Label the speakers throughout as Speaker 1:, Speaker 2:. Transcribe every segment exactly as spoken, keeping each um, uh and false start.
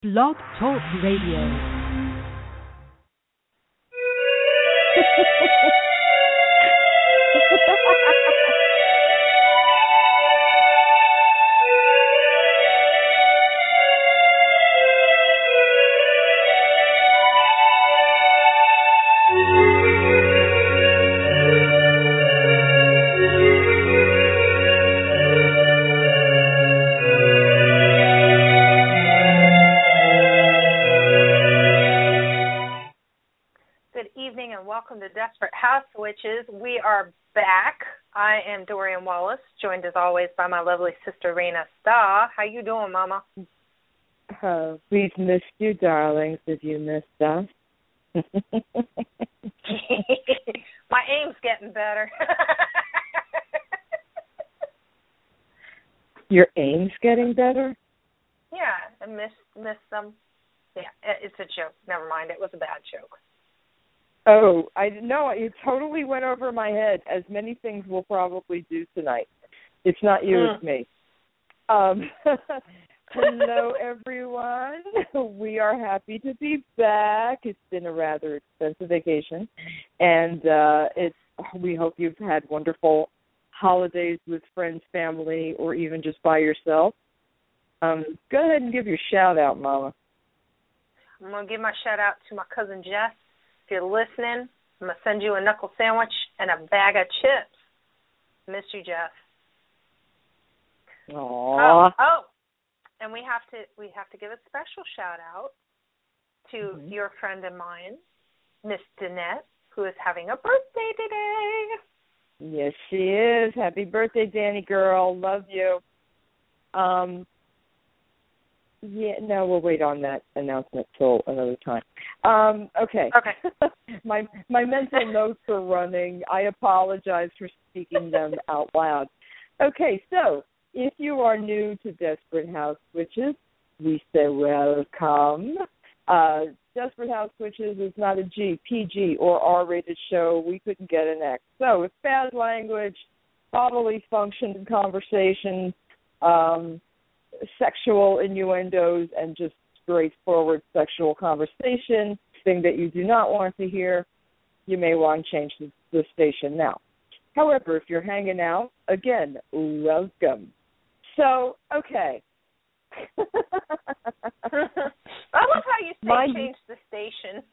Speaker 1: Blog Talk Radio.
Speaker 2: Welcome to Desperate House Witches. We are back. I am Dorian Wallace, joined as always by my lovely sister Rena Starr. How you doing, Mama?
Speaker 3: Uh, we've missed you, darlings. Have you missed us?
Speaker 2: My aim's getting better.
Speaker 3: Your aim's getting better?
Speaker 2: Yeah, I missed missed them. Yeah, it's a joke. Never mind. It was a bad joke.
Speaker 3: Oh, I know. It totally went over my head, as many things will probably do tonight. It's not you,
Speaker 2: mm.
Speaker 3: it's me. Um, hello, everyone. We are happy to be back. It's been a rather expensive vacation, and uh, it's. We hope you've had wonderful holidays with friends, family, or even just by yourself. Um, go ahead and give your shout-out, Mama.
Speaker 2: I'm going to give my shout-out to my cousin Jess. If you're listening, I'm going to send you a knuckle sandwich and a bag of chips. Miss you, Jeff.
Speaker 3: Aww.
Speaker 2: Oh, oh, and we have to we have to give a special shout out to mm-hmm. your friend of mine, Miss Danette, who is having a birthday today.
Speaker 3: Yes, she is. Happy birthday, Danny girl. Love you. Um. Yeah, no, we'll wait on that announcement till another time. Um, okay.
Speaker 2: Okay.
Speaker 3: my my mental notes are running. I apologize for speaking them out loud. Okay, so if you are new to Desperate House Witches, we say welcome. Uh, Desperate House Witches is not a G, P G, or R-rated show. We couldn't get an X. So it's bad language, bodily function and conversation, um, sexual innuendos, and just straightforward sexual conversation, thing that you do not want to hear, you may want to change the, the station now. However, if you're hanging out, again, welcome. So, okay.
Speaker 2: I love how you say My, change the station.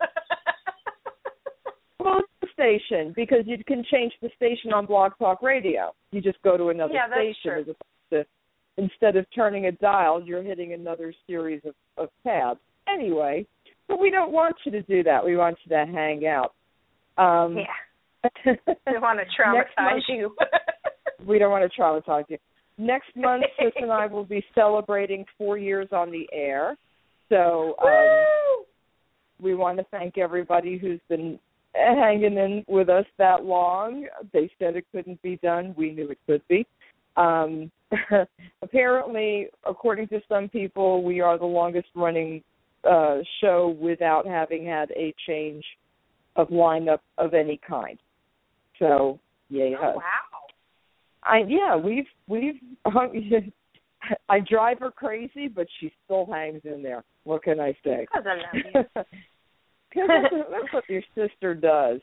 Speaker 3: Well, it's the station, because you can change the station on Blog Talk Radio. You just go to another
Speaker 2: yeah,
Speaker 3: station
Speaker 2: that's true.
Speaker 3: as opposed to instead of turning a dial, you're hitting another series of, of tabs. Anyway, but we don't want you to do that. We want you to hang out. Um,
Speaker 2: yeah. We want to traumatize
Speaker 3: month,
Speaker 2: you.
Speaker 3: We don't want to traumatize you. Next month, Sis and I will be celebrating four years on the air. So um, we want to thank everybody who's been hanging in with us that long. They said it couldn't be done. We knew it could be. Um, apparently, according to some people, we are the longest running uh, show without having had a change of lineup of any kind. So, yeah.
Speaker 2: Oh, wow.
Speaker 3: I yeah, we've we've hung, I drive her crazy, but she still hangs in there. What can I say?
Speaker 2: Because I love you.
Speaker 3: Because that's, that's what your sister does.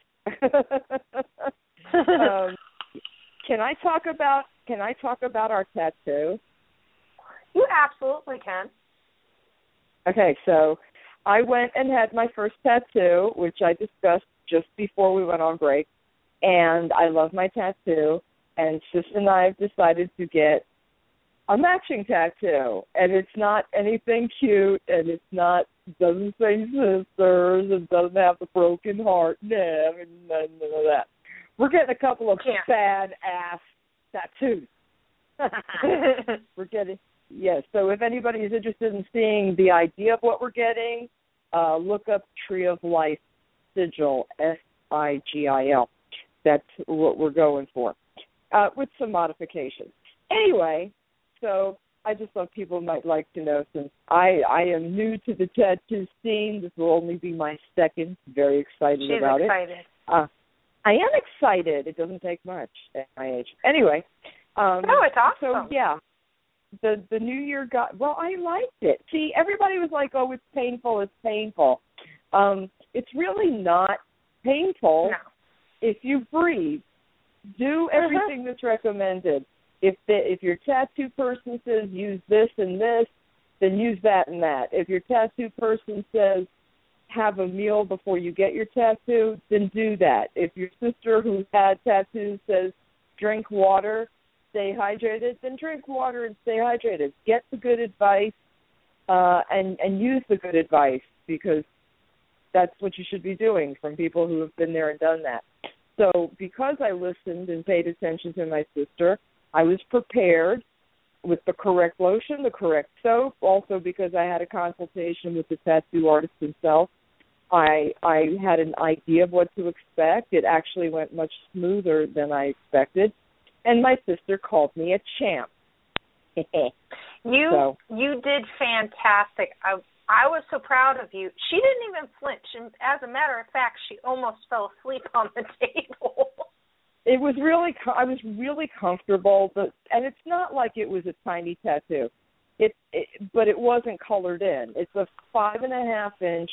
Speaker 3: um, can I talk about Can I talk about our tattoo?
Speaker 2: You absolutely can.
Speaker 3: Okay, so I went and had my first tattoo, which I discussed just before we went on break, and I love my tattoo, and Sis and I have decided to get a matching tattoo, and it's not anything cute, and it's not, doesn't say sisters, it doesn't have the broken heart, no, none of that. We're getting a couple of
Speaker 2: yeah.
Speaker 3: bad-ass tattoos. We're getting, yes, so if anybody is interested in seeing the idea of what we're getting, uh, look up Tree of Life Sigil, S I G I L. That's what we're going for, uh, with some modifications. Anyway, so I just thought people might like to know, since I, I am new to the tattoo scene, this will only be my second, very excited
Speaker 2: She's
Speaker 3: about
Speaker 2: excited.
Speaker 3: it. Uh, I am excited. It doesn't take much at my age. Anyway. Um,
Speaker 2: oh, it's awesome.
Speaker 3: So, yeah. the the New Year got, well, I liked it. See, everybody was like, oh, it's painful, it's painful. Um, it's really not painful
Speaker 2: no.
Speaker 3: if you breathe. Do everything uh-huh. that's recommended. If the, if your tattoo person says use this and this, then use that and that. If your tattoo person says have a meal before you get your tattoo, then do that. If your sister who's had tattoos says drink water, stay hydrated, then drink water and stay hydrated. Get the good advice uh, and, and use the good advice, because that's what you should be doing from people who have been there and done that. So because I listened and paid attention to my sister, I was prepared with the correct lotion, the correct soap, also because I had a consultation with the tattoo artist himself. I I had an idea of what to expect. It actually went much smoother than I expected. And my sister called me a champ.
Speaker 2: you
Speaker 3: so.
Speaker 2: you did fantastic. I I was so proud of you. She didn't even flinch, and as a matter of fact, she almost fell asleep on the table.
Speaker 3: It was really, I was really comfortable, but and it's not like it was a tiny tattoo. It, it but it wasn't colored in. It's a five and a half inch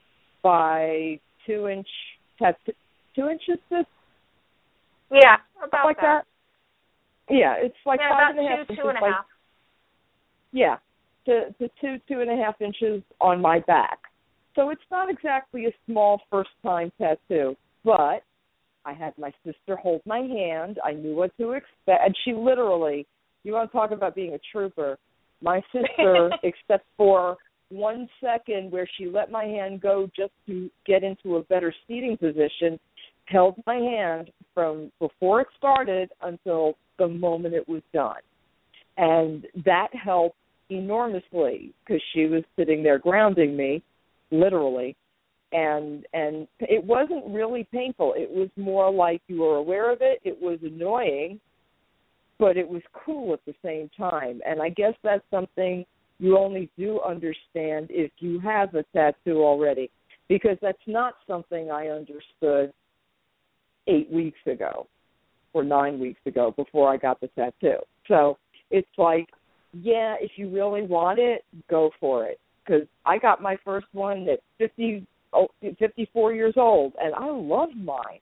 Speaker 3: by two inch tattoo, two inches. This,
Speaker 2: yeah, about
Speaker 3: like
Speaker 2: that.
Speaker 3: that. Yeah, it's like
Speaker 2: yeah,
Speaker 3: five
Speaker 2: about
Speaker 3: and a half
Speaker 2: two,
Speaker 3: inches.
Speaker 2: two and a
Speaker 3: like,
Speaker 2: half.
Speaker 3: Yeah, to, to two, two and a half inches on my back. So it's not exactly a small first-time tattoo, but I had my sister hold my hand. I knew what to expect. And she literally, you want to talk about being a trooper, my sister, except for one second where she let my hand go just to get into a better seating position, held my hand from before it started until the moment it was done. And that helped enormously because she was sitting there grounding me, literally. And and it wasn't really painful. It was more like you were aware of it. It was annoying, but it was cool at the same time. And I guess that's something you only do understand if you have a tattoo already, because that's not something I understood eight weeks ago or nine weeks ago before I got the tattoo. So it's like, yeah, if you really want it, go for it. Because I got my first one at fifty, fifty-four years old, and I love mine.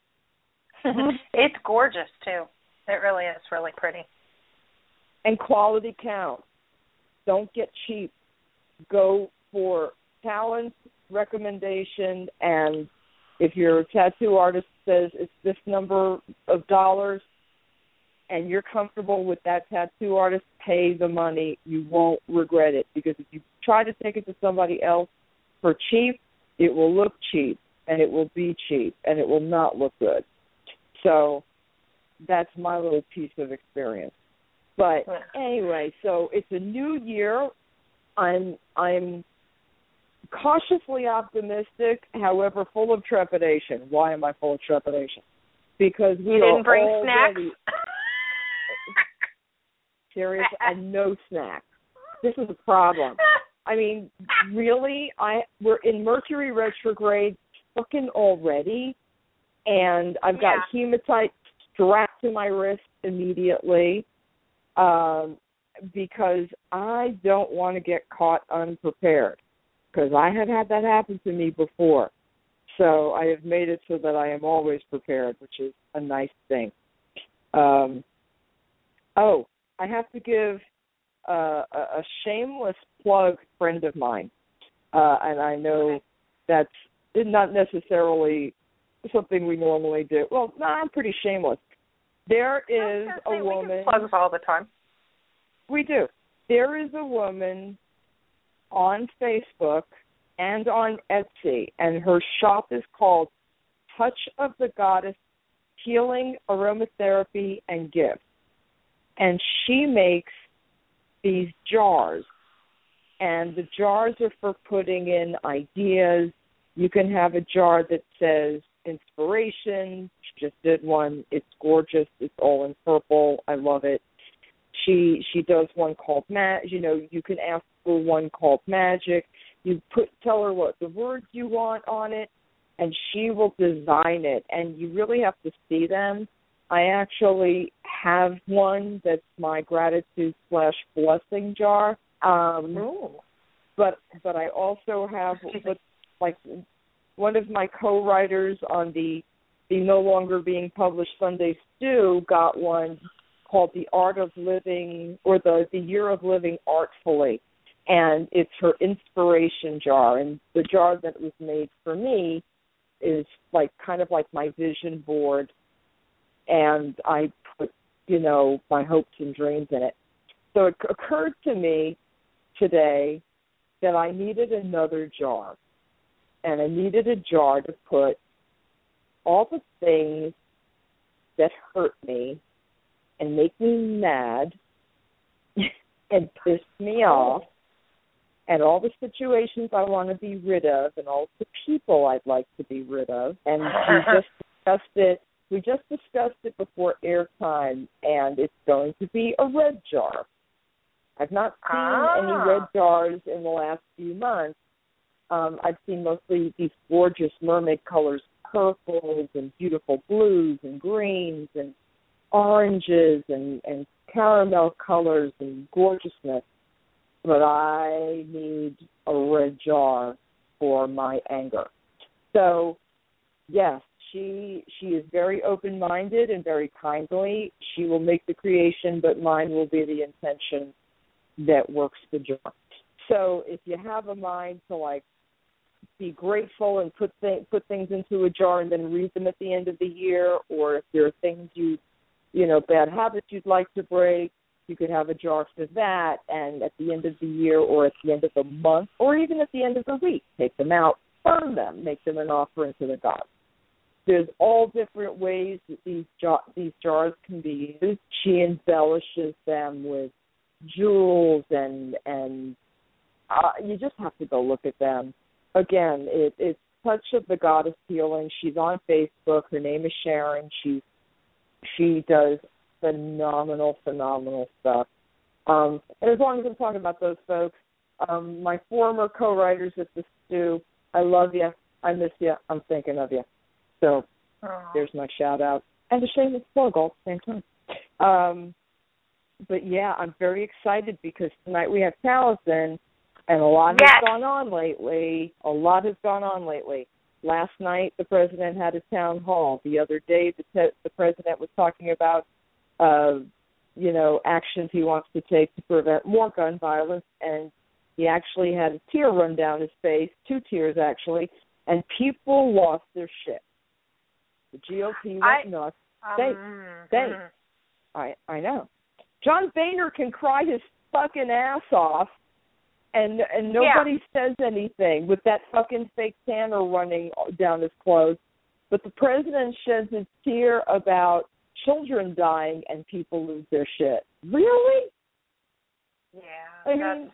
Speaker 2: It's gorgeous, too. It really is really pretty.
Speaker 3: And quality counts. Don't get cheap. Go for talent, recommendation, and if your tattoo artist says it's this number of dollars and you're comfortable with that tattoo artist, pay the money. You won't regret it, because if you try to take it to somebody else for cheap, it will look cheap, and it will be cheap, and it will not look good. So that's my little piece of experience. But anyway, so it's a new year. I'm I'm cautiously optimistic, however, full of trepidation. Why am I full of trepidation? Because we
Speaker 2: you didn't bring
Speaker 3: already,
Speaker 2: snacks.
Speaker 3: Serious, and no snacks. This is a problem. I mean, really, I we're in Mercury retrograde fucking already, and I've got
Speaker 2: yeah.
Speaker 3: hematite strapped to my wrist immediately. Um, because I don't want to get caught unprepared, because I have had that happen to me before. So I have made it so that I am always prepared, which is a nice thing. Um, oh, I have to give uh, a, a shameless plug, friend of mine, uh, and I know
Speaker 2: okay.
Speaker 3: that's not necessarily something we normally do. Well, no, I'm pretty shameless. There is a
Speaker 2: say,
Speaker 3: woman.
Speaker 2: We get plugs all the time.
Speaker 3: We do. There is a woman on Facebook and on Etsy, and her shop is called Touch of the Goddess Healing, Aromatherapy, and Gifts. And she makes these jars, and the jars are for putting in ideas. You can have a jar that says inspiration. She just did one. It's gorgeous. It's all in purple. I love it. She she does one called ma- you know, you can ask for one called magic. You put tell her what the words you want on it, and she will design it. And you really have to see them I actually have one that's my gratitude slash blessing jar. Um,
Speaker 2: Ooh.
Speaker 3: but but I also have what's like one of my co-writers on the the no longer being published Sunday Stew got one called The Art of Living, or the, the Year of Living Artfully, and it's her inspiration jar. And the jar that was made for me is like kind of like my vision board, and I put, you know, my hopes and dreams in it. So it occurred to me today that I needed another jar, and I needed a jar to put all the things that hurt me and make me mad and piss me off, and all the situations I want to be rid of, and all the people I'd like to be rid of. And we just discussed it. We just discussed it before airtime, and it's going to be a red jar. I've not seen
Speaker 2: ah.
Speaker 3: any red jars in the last few months. Um, I've seen mostly these gorgeous mermaid colors, purples and beautiful blues and greens and oranges and, and caramel colors and gorgeousness. But I need a red jar for my anger. So, yes, she she is very open-minded and very kindly. She will make the creation, but mine will be the intention that works the jar. So if you have a mind to, like, be grateful and put th- put things into a jar and then read them at the end of the year, or if there are things you, you know, bad habits you'd like to break, you could have a jar for that, and at the end of the year or at the end of the month or even at the end of the week, take them out, burn them, make them an offering to the gods. There's all different ways that these, jar- these jars can be used. She embellishes them with jewels, and, and uh, you just have to go look at them. Again, it, it's Touch of the Goddess Healing. She's on Facebook. Her name is Sharon. She, she does phenomenal, phenomenal stuff. Um, and as long as I'm talking about those folks, um, my former co-writers at the Stew, I love you. I miss you. I'm thinking of you. So Aww. There's my shout-out. And a shameless plug all at the same time. Um, but, yeah, I'm very excited because tonight we have Taliesin, and a lot
Speaker 2: yes.
Speaker 3: has gone on lately. A lot has gone on lately. Last night the president had a town hall. The other day the, te- the president was talking about Uh, you know, actions he wants to take to prevent more gun violence, and he actually had a tear run down his face, two tears actually, and people lost their shit. The G O P went
Speaker 2: I,
Speaker 3: nuts.
Speaker 2: Um,
Speaker 3: They, they, I, I know. John Boehner can cry his fucking ass off, and and nobody yeah. says anything with that fucking fake tanner running down his clothes, but the president sheds his tear about children dying and people lose their shit. Really?
Speaker 2: Yeah.
Speaker 3: I mean,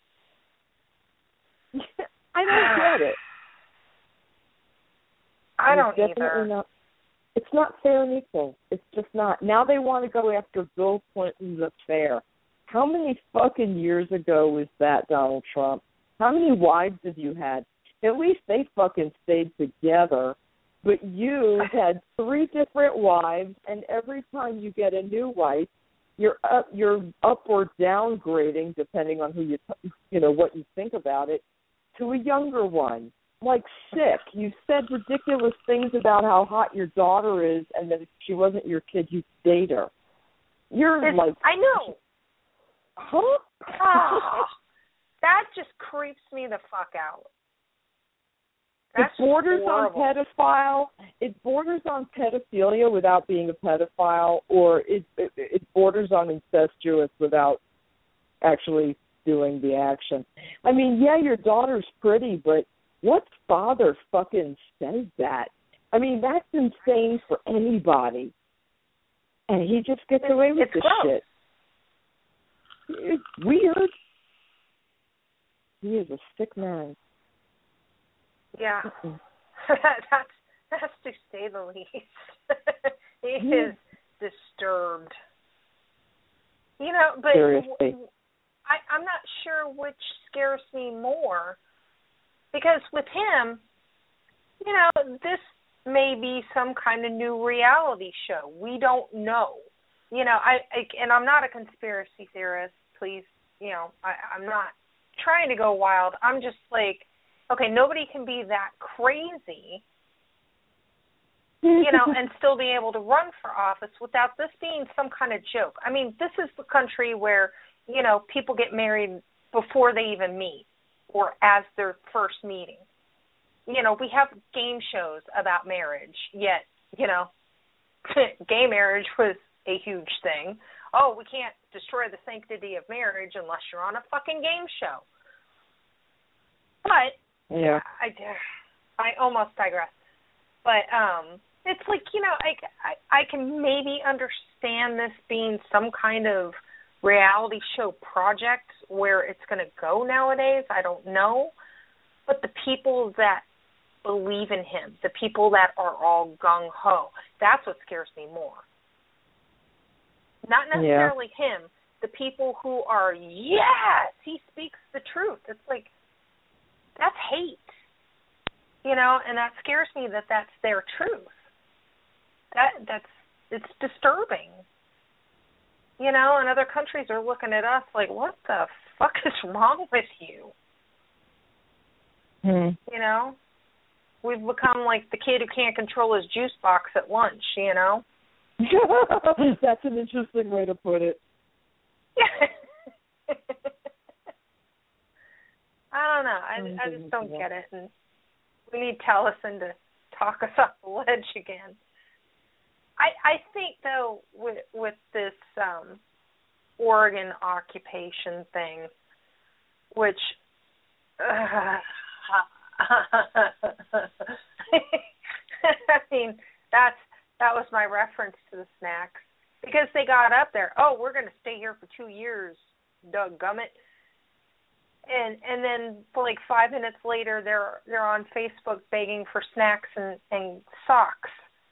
Speaker 3: I don't get it.
Speaker 2: I don't
Speaker 3: it's
Speaker 2: either.
Speaker 3: Not, it's not fair and equal. It's just not. Now they want to go after Bill Clinton's affair. How many fucking years ago was that, Donald Trump? How many wives have you had? At least they fucking stayed together. But you had three different wives, and every time you get a new wife, you're up, you're up or downgrading, depending on who you, you know, what you think about it, to a younger one. Like sick. You said ridiculous things about how hot your daughter is, and that if she wasn't your kid, you'd date her. You're
Speaker 2: it's,
Speaker 3: like,
Speaker 2: I know.
Speaker 3: Huh?
Speaker 2: Oh, that just creeps me the fuck out. That's
Speaker 3: it borders
Speaker 2: horrible.
Speaker 3: on pedophile. It borders on pedophilia without being a pedophile, or it, it it borders on incestuous without actually doing the action. I mean, yeah, your daughter's pretty, but what father fucking says that? I mean, that's insane for anybody. And he just gets
Speaker 2: it's,
Speaker 3: away with
Speaker 2: it's
Speaker 3: this
Speaker 2: gross.
Speaker 3: shit. It's weird. He is a sick man.
Speaker 2: Yeah, that's that's to say the least. He
Speaker 3: yeah.
Speaker 2: is disturbed. You know, but
Speaker 3: Seriously.
Speaker 2: I, I'm not sure which scares me more, because with him, you know, this may be some kind of new reality show. We don't know. You know, I, I and I'm not a conspiracy theorist. Please, you know, I, I'm not trying to go wild. I'm just like, okay, nobody can be that crazy, you know, and still be able to run for office without this being some kind of joke. I mean, this is the country where, you know, people get married before they even meet or as their first meeting. You know, we have game shows about marriage, yet, you know, gay marriage was a huge thing. Oh, we can't destroy the sanctity of marriage unless you're on a fucking game show. But,
Speaker 3: yeah,
Speaker 2: I, I almost digress. But um, it's like, you know, I, I, I can maybe understand this being some kind of reality show project where it's going to go nowadays. I don't know. But the people that believe in him, the people that are all gung-ho, that's what scares me more. Not necessarily yeah. him, the people who are, yes, he speaks the truth. It's like, that's hate. You know, and that scares me that that's their truth. That that's, it's disturbing. You know, and other countries are looking at us like, what the fuck is wrong with you?
Speaker 3: Hmm.
Speaker 2: You know? We've become like the kid who can't control his juice box at lunch, you know?
Speaker 3: That's an interesting way to put it.
Speaker 2: I don't know. I, I just don't get it. And we need Tellison to talk us off the ledge again. I I think, though, with, with this um, Oregon occupation thing, which... Uh, I mean, that's that was my reference to the snacks, because they got up there. Oh, we're going to stay here for two years, dadgummit. And and then like five minutes later, they're they're on Facebook begging for snacks and, and socks.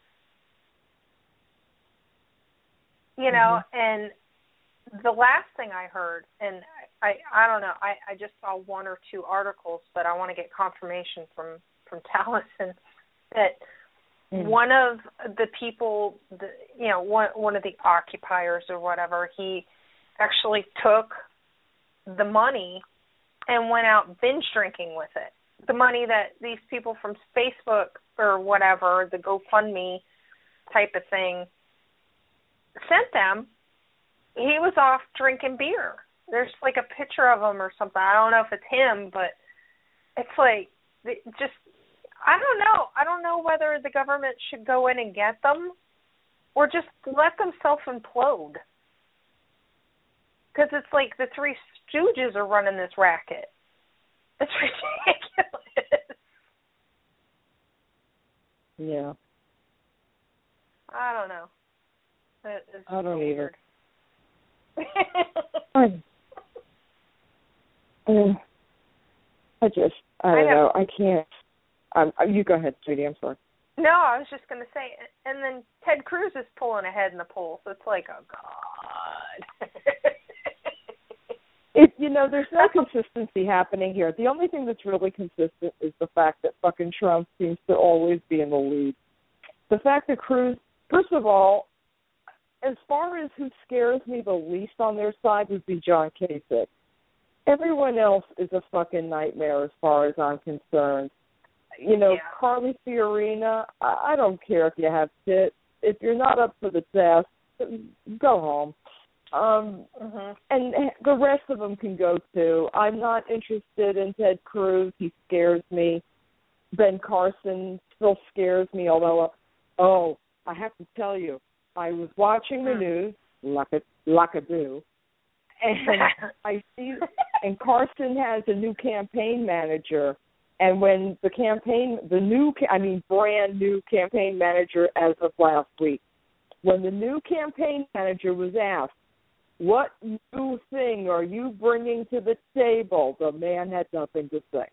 Speaker 2: You know, mm-hmm. and the last thing I heard, and I, I don't know, I, I just saw one or two articles, but I want to get confirmation from, from Tallison that mm. one of the people, the, you know, one, one of the occupiers or whatever, he actually took the money and went out binge drinking with it. The money that these people from Facebook or whatever, the GoFundMe type of thing, sent them, he was off drinking beer. There's like a picture of him or something. I don't know if it's him, but it's like just, I don't know. I don't know whether the government should go in and get them or just let them self-implode. Because it's like the Three Stooges are running this racket. It's ridiculous.
Speaker 3: Yeah.
Speaker 2: I don't know. It, it's
Speaker 3: I don't
Speaker 2: weird.
Speaker 3: either. I, I just, I don't I know. know. I can't. Um, you go ahead, sweetie. I'm sorry.
Speaker 2: No, I was just going to say, and then Ted Cruz is pulling ahead in the polls. So it's like, oh, God.
Speaker 3: It, you know, there's no consistency happening here. The only thing that's really consistent is the fact that fucking Trump seems to always be in the lead. The fact that Cruz, first of all, as far as who scares me the least on their side would be John Kasich. Everyone else is a fucking nightmare as far as I'm concerned. You know,
Speaker 2: yeah.
Speaker 3: Carly Fiorina, I, I don't care if you have tits. If you're not up for the test, go home. Um, mm-hmm. And the rest of them can go too. I'm not interested in Ted Cruz. He scares me. Ben Carson still scares me, although, oh, I have to tell you, I was watching the news, like a, like a do, and I see, and Carson has a new campaign manager, and when the campaign, the new, I mean, brand new campaign manager as of last week, when the new campaign manager was asked, what new thing are you bringing to the table, the man had nothing to say.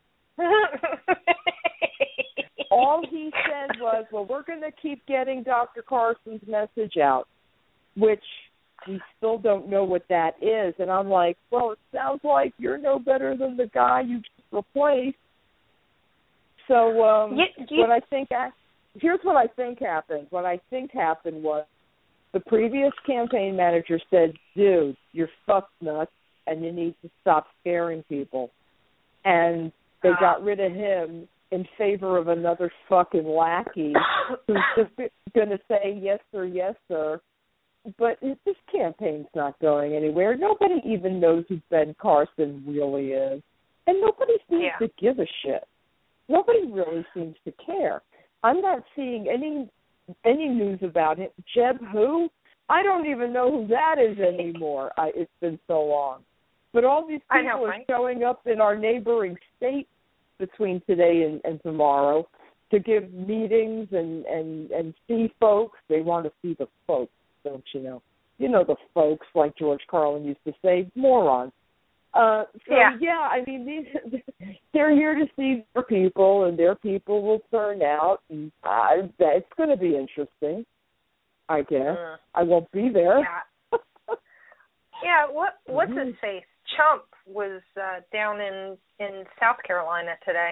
Speaker 3: All he said was, well, we're going to keep getting Doctor Carson's message out, which we still don't know what that is. And I'm like, well, it sounds like you're no better than the guy you just replaced. So um,
Speaker 2: you, you,
Speaker 3: what I think I, here's what I think happened. What I think happened was the previous campaign manager said, dude, you're fucked nuts, and you need to stop scaring people. And they uh, got rid of him in favor of another fucking lackey who's just going to say yes sir, yes sir. But this campaign's not going anywhere. Nobody even knows who Ben Carson really is. And nobody seems yeah. to give a shit. Nobody really seems to care. I'm not seeing any any news about it. Jeb who? I don't even know who that is anymore. I, it's been so long. But all these people know, right? are showing up in our neighboring states between today and, and tomorrow to give meetings and, and, and see folks. They want to see the folks, don't you know? You know the folks, like George Carlin used to say, morons. Uh, so, yeah. yeah, I mean, these they're here to see their people, and their people will turn out. And uh, it's going to be interesting, I guess. Mm. I won't be there.
Speaker 2: Yeah, yeah what, what's mm-hmm. his face? Chump was uh, down in, in South Carolina today.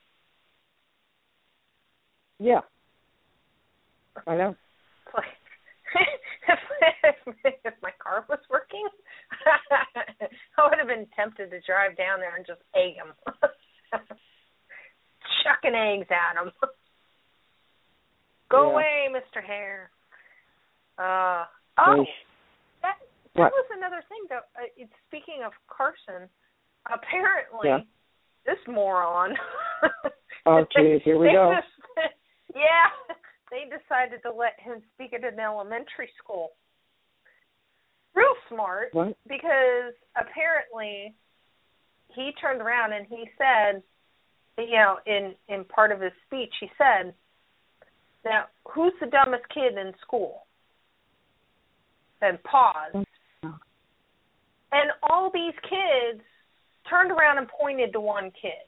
Speaker 3: Yeah. I know.
Speaker 2: It's like, if, if my car was working, I would have been tempted to drive down there and just egg him. Chucking eggs at him. Go yeah. away, Mister Hare. Uh, oh, that, that
Speaker 3: what?
Speaker 2: was another thing, though. Uh, it's, speaking of Carson, apparently
Speaker 3: yeah.
Speaker 2: this moron.
Speaker 3: Oh, geez, here we go.
Speaker 2: Just, yeah. They decided to let him speak at an elementary school. Real smart,
Speaker 3: what?
Speaker 2: Because apparently he turned around and he said, you know, in, in part of his speech, he said, now, who's the dumbest kid in school? And paused. And all these kids turned around and pointed to one kid.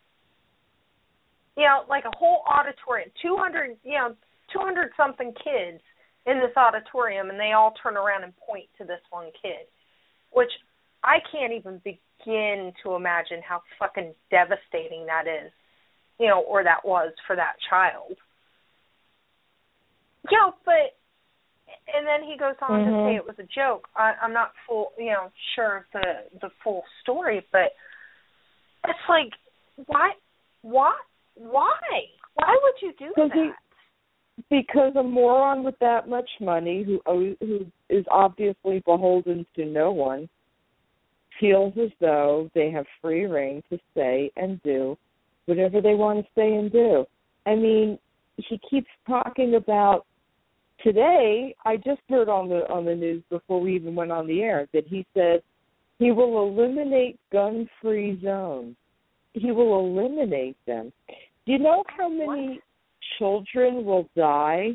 Speaker 2: You know, like a whole auditorium, two hundred, you know, two hundred something kids in this auditorium, and they all turn around and point to this one kid, which I can't even begin to imagine how fucking devastating that is, you know, or that was for that child. You know, but, and then he goes on mm-hmm. to say it was a joke. I, I'm not full, you know, sure of the, the full story, but it's like, why, why, why? Why would you do that?
Speaker 3: He, because a moron with that much money, who who is obviously beholden to no one, feels as though they have free rein to say and do whatever they want to say and do. I mean, he keeps talking about today. I just heard on the on the news before we even went on the air that he said he will eliminate gun-free zones. He will eliminate them. Do you know how many what? children will die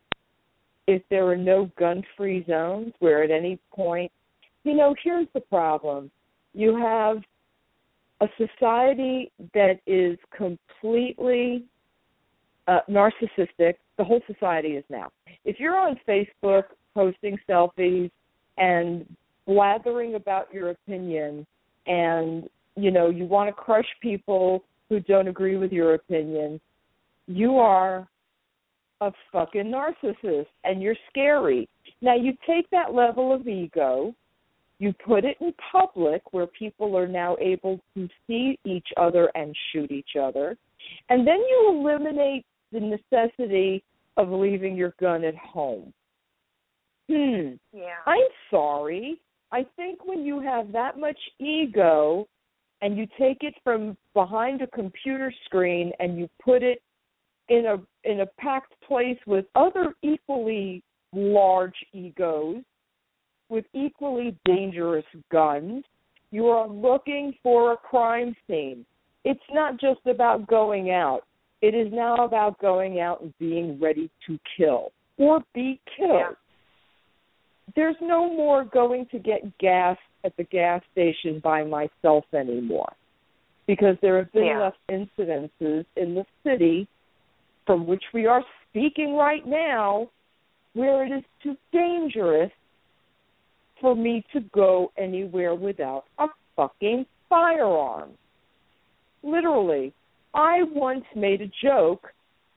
Speaker 3: if there are no gun-free zones where at any point, you know, here's the problem. You have a society that is completely uh, narcissistic. The whole society is now. If you're on Facebook posting selfies and blathering about your opinion and, you know, you want to crush people who don't agree with your opinion, you are a fucking narcissist, and you're scary. Now, you take that level of ego, you put it in public where people are now able to see each other and shoot each other, and then you eliminate the necessity of leaving your gun at home. Hmm.
Speaker 2: Yeah.
Speaker 3: I'm sorry. I think when you have that much ego and you take it from behind a computer screen and you put it in a in a packed place with other equally large egos, with equally dangerous guns, you are looking for a crime scene. It's not just about going out. It is now about going out and being ready to kill or be killed. Yeah. There's no more going to get gas at the gas station by myself anymore, because there have been
Speaker 2: yeah.
Speaker 3: enough incidences in the city from which we are speaking right now where it is too dangerous for me to go anywhere without a fucking firearm. Literally. I once made a joke,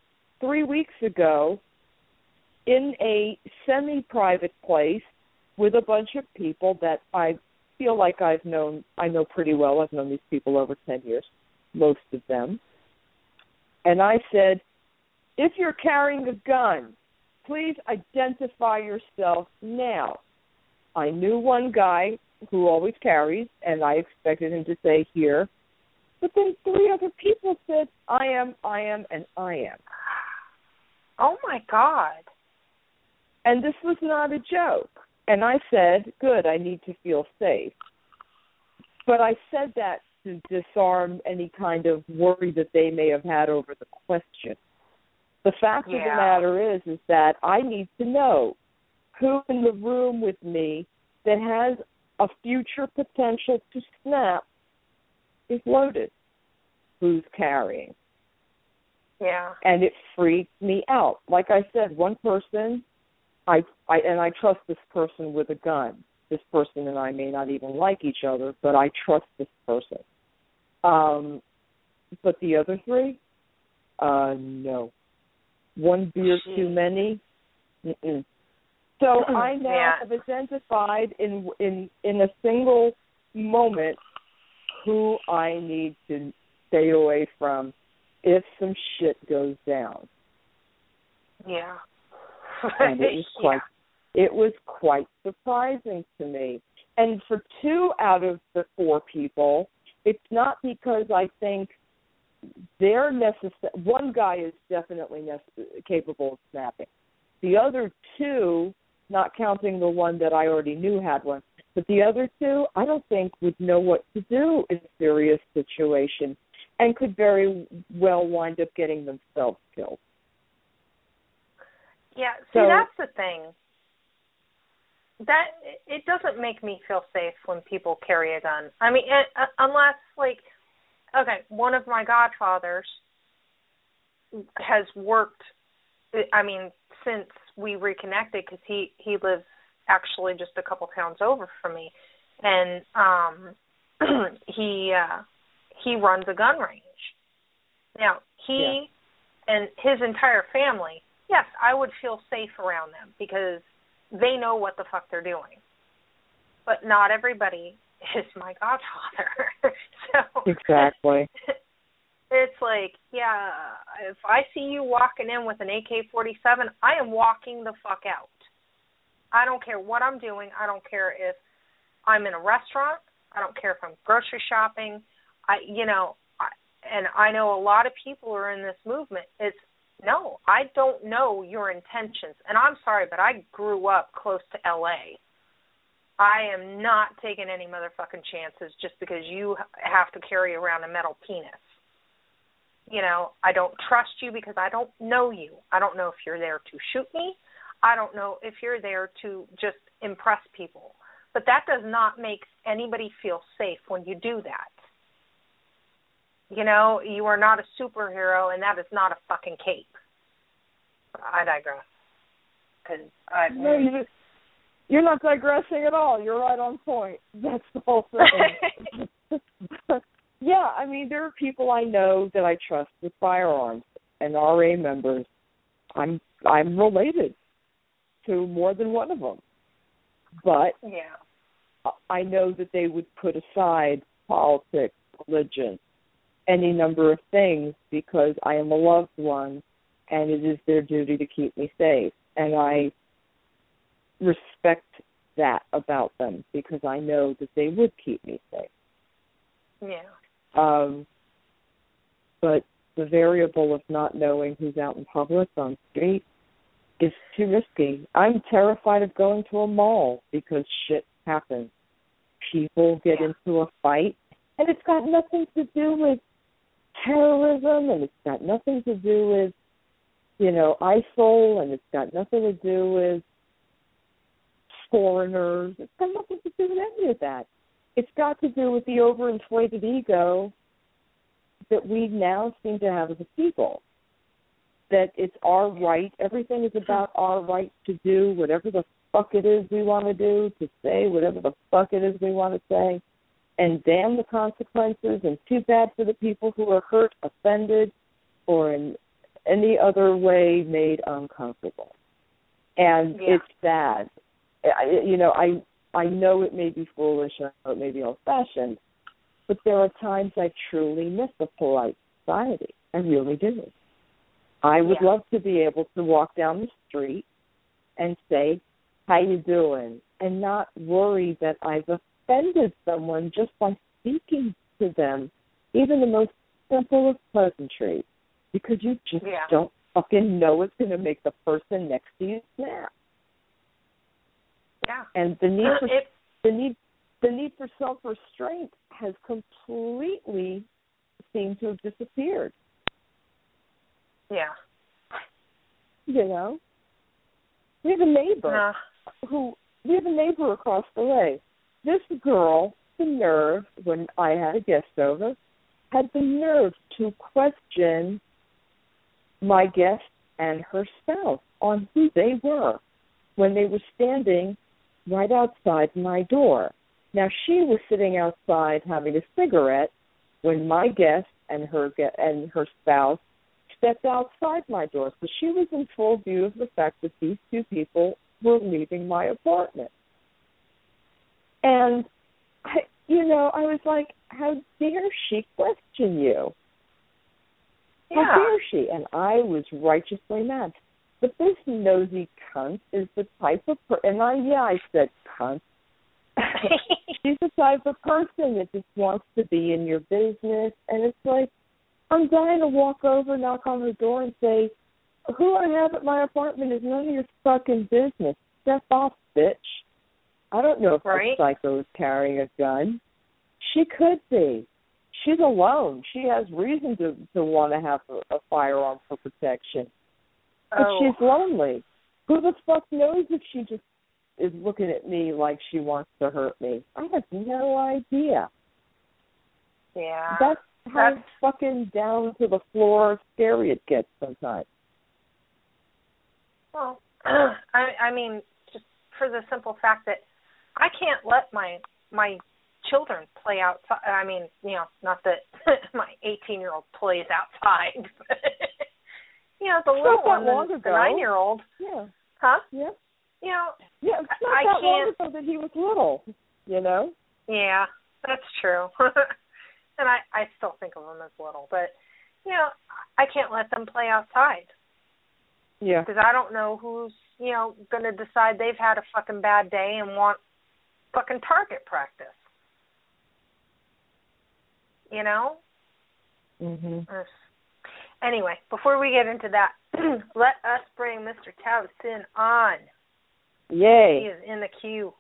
Speaker 3: three weeks ago in a semi-private place with a bunch of people that I feel like I've known, I know pretty well. I've known these people over ten years, most of them. And I said, if you're carrying a gun, please identify yourself now. I knew one guy who always carries, and I expected him to say here. But then three other people said, I am, I am, and I am.
Speaker 2: Oh, my God.
Speaker 3: And this was not a joke. And I said, good, I need to feel safe. But I said that to disarm any kind of worry that they may have had over the question. The fact
Speaker 2: yeah.
Speaker 3: of the matter is, is that I need to know who in the room with me that has a future potential to snap is loaded, who's carrying.
Speaker 2: Yeah.
Speaker 3: And it freaked me out. Like I said, one person, I, I and I trust this person with a gun. This person and I may not even like each other, but I trust this person. Um, but the other three, uh, no. One beer
Speaker 2: Jeez.
Speaker 3: too many. Mm-mm. So I now
Speaker 2: yeah.
Speaker 3: have identified in in in a single moment who I need to stay away from if some shit goes down.
Speaker 2: Yeah.
Speaker 3: And it was quite
Speaker 2: yeah.
Speaker 3: it was quite surprising to me. And for two out of the four people, it's not because I think they're necessary. One guy is definitely nece- capable of snapping. The other two, not counting the one that I already knew had one, but the other two, I don't think would know what to do in a serious situation and could very well wind up getting themselves killed.
Speaker 2: Yeah, see,
Speaker 3: so,
Speaker 2: that's the thing. That it doesn't make me feel safe when people carry a gun. I mean, it, uh, unless, like, okay, one of my godfathers has worked, I mean, since we reconnected, because he, he lives actually just a couple towns over from me, and um, he uh, he runs a gun range. Now, he yeah. and his entire family, yes, I would feel safe around them because they know what the fuck they're doing. But not everybody is my godfather. So
Speaker 3: exactly.
Speaker 2: It's like, yeah, if I see you walking in with an A K forty-seven, I am walking the fuck out. I don't care what I'm doing. I don't care if I'm in a restaurant. I don't care if I'm grocery shopping. I, you know, I, and I know a lot of people are in this movement. It's, no, I don't know your intentions. And I'm sorry, but I grew up close to L A. I am not taking any motherfucking chances just because you have to carry around a metal penis. You know, I don't trust you because I don't know you. I don't know if you're there to shoot me. I don't know if you're there to just impress people. But that does not make anybody feel safe when you do that. You know, you are not a superhero, and that is not a fucking cape. I digress. Cause I,
Speaker 3: no, you, you're not digressing at all. You're right on point. That's the whole thing. Yeah, I mean, there are people I know that I trust with firearms, and R A members. I'm I'm related to more than one of them. But
Speaker 2: yeah.
Speaker 3: I know that they would put aside politics, religion, any number of things because I am a loved one and it is their duty to keep me safe. And I respect that about them because I know that they would keep me safe.
Speaker 2: Yeah.
Speaker 3: Um, but the variable of not knowing who's out in public on the street is too risky. I'm terrified of going to a mall because shit happens. People get
Speaker 2: yeah.
Speaker 3: into a fight, and it's got nothing to do with terrorism, and it's got nothing to do with, you know, ISIL, and it's got nothing to do with foreigners. It's got nothing to do with any of that. It's got to do with the overinflated ego that we now seem to have as a people. That it's our right, everything is about our right to do whatever the fuck it is we want to do, to say whatever the fuck it is we want to say, and damn the consequences, and too bad for the people who are hurt, offended, or in any other way made uncomfortable. And
Speaker 2: yeah.
Speaker 3: it's sad. I, you know, I I know it may be foolish or it may be old-fashioned, but there are times I truly miss a polite society. I really do. I would
Speaker 2: yeah.
Speaker 3: love to be able to walk down the street and say, how you doing? And not worry that I've offended someone just by speaking to them, even the most simple of pleasantries, because you just
Speaker 2: yeah.
Speaker 3: don't fucking know it's going to make the person next to you snap.
Speaker 2: Yeah.
Speaker 3: And the need for
Speaker 2: it,
Speaker 3: the need the need for self-restraint has completely seemed to have disappeared.
Speaker 2: Yeah.
Speaker 3: You know, we have a neighbor
Speaker 2: Uh,
Speaker 3: who we have a neighbor across the way. This girl, the nerve, when I had a guest over, had the nerve to question my guest and her spouse on who they were when they were standing right outside my door. Now, she was sitting outside having a cigarette when my guest and her ge- and her spouse stepped outside my door. So she was in full view of the fact that these two people were leaving my apartment. And, I, you know, I was like, how dare she question you?
Speaker 2: yeah.
Speaker 3: How dare she? And I was righteously mad. But this nosy cunt is the type of person, and I, yeah, I said cunt. She's the type of person that just wants to be in your business. And it's like, I'm dying to walk over, knock on her door, and say, who I have at my apartment is none of your fucking business. Step off, bitch. I don't know if
Speaker 2: right?
Speaker 3: the psycho is carrying a gun. She could be. She's alone. She has reason to, to want to have a, a firearm for protection. But
Speaker 2: oh.
Speaker 3: she's lonely. Who the fuck knows if she just is looking at me like she wants to hurt me? I have no idea.
Speaker 2: Yeah.
Speaker 3: That's how
Speaker 2: That's...
Speaker 3: fucking down to the floor scary it gets sometimes.
Speaker 2: Well, I, I mean, just for the simple fact that I can't let my my children play outside. I mean, you know, not that my eighteen-year-old plays outside, but, you know, the little one, the, the nine-year-old.
Speaker 3: Yeah.
Speaker 2: Huh?
Speaker 3: Yeah.
Speaker 2: You know,
Speaker 3: yeah, it's not
Speaker 2: I
Speaker 3: that
Speaker 2: can't,
Speaker 3: long ago that he was little, you know?
Speaker 2: Yeah, that's true. And I, I still think of him as little, but, you know, I can't let them play outside.
Speaker 3: Yeah.
Speaker 2: Because I don't know who's, you know, going to decide they've had a fucking bad day and want fucking target practice. You know?
Speaker 3: Mhm.
Speaker 2: Anyway, before we get into that, let us bring Mister Towson on.
Speaker 3: Yay.
Speaker 2: He is in the queue.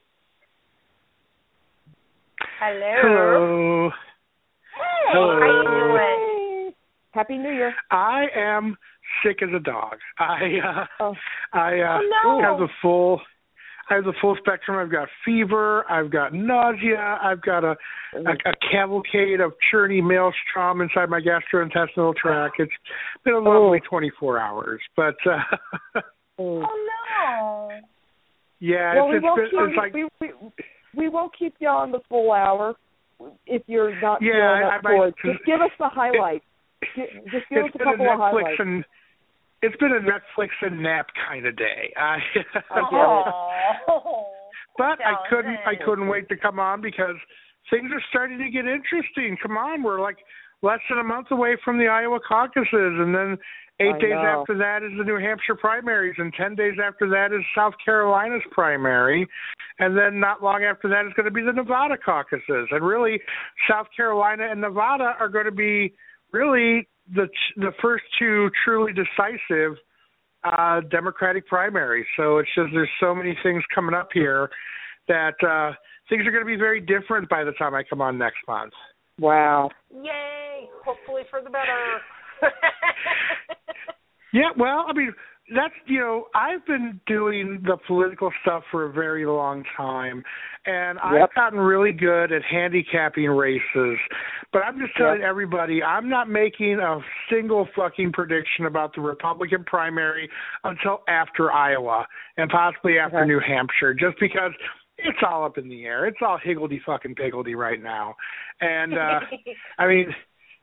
Speaker 2: Hello.
Speaker 4: Hello.
Speaker 2: Hey,
Speaker 4: Hello.
Speaker 2: how you doing?
Speaker 3: Happy New Year.
Speaker 4: I am sick as a dog. I uh,
Speaker 3: oh.
Speaker 4: I uh,
Speaker 2: oh, no.
Speaker 4: have the full I have the full spectrum. I've got fever. I've got nausea. I've got a a, a cavalcade of churny maelstrom inside my gastrointestinal tract. It's been a lovely
Speaker 3: oh.
Speaker 4: twenty-four hours, but uh,
Speaker 2: oh no.
Speaker 4: Yeah,
Speaker 3: well,
Speaker 4: it's,
Speaker 3: we
Speaker 4: it's,
Speaker 3: won't
Speaker 4: it's,
Speaker 3: keep,
Speaker 4: it's like
Speaker 3: we, we, we won't keep you on the full hour if you're not
Speaker 4: yeah,
Speaker 3: feeling
Speaker 4: I,
Speaker 3: up for it.
Speaker 4: I,
Speaker 3: Just give us the highlights. It, just give us a couple
Speaker 4: a
Speaker 3: of
Speaker 4: Netflix
Speaker 3: highlights.
Speaker 4: and it's been a Netflix and nap kind of day. I,
Speaker 2: oh,
Speaker 4: but I couldn't I
Speaker 2: good.
Speaker 4: couldn't wait to come on because things are starting to get interesting. Come on, we're like less than a month away from the Iowa caucuses, and then eight
Speaker 3: I
Speaker 4: days
Speaker 3: know.
Speaker 4: after that is the New Hampshire primaries, and ten days after that is South Carolina's primary, and then not long after that is going to be the Nevada caucuses. And really, South Carolina and Nevada are going to be really the the first two truly decisive uh, Democratic primaries. So it's just there's so many things coming up here that uh, things are going to be very different by the time I come on next month.
Speaker 3: Wow.
Speaker 2: Yay! Hopefully for the better.
Speaker 4: Yeah, well, I mean, that's, you know, I've been doing the political stuff for a very long time, and
Speaker 3: Yep.
Speaker 4: I've gotten really good at handicapping races. But I'm just telling
Speaker 3: Yep.
Speaker 4: everybody, I'm not making a single fucking prediction about the Republican primary until after Iowa and possibly after
Speaker 3: Okay.
Speaker 4: New Hampshire, just because it's all up in the air. It's all higgledy fucking piggledy right now. And, uh, I mean,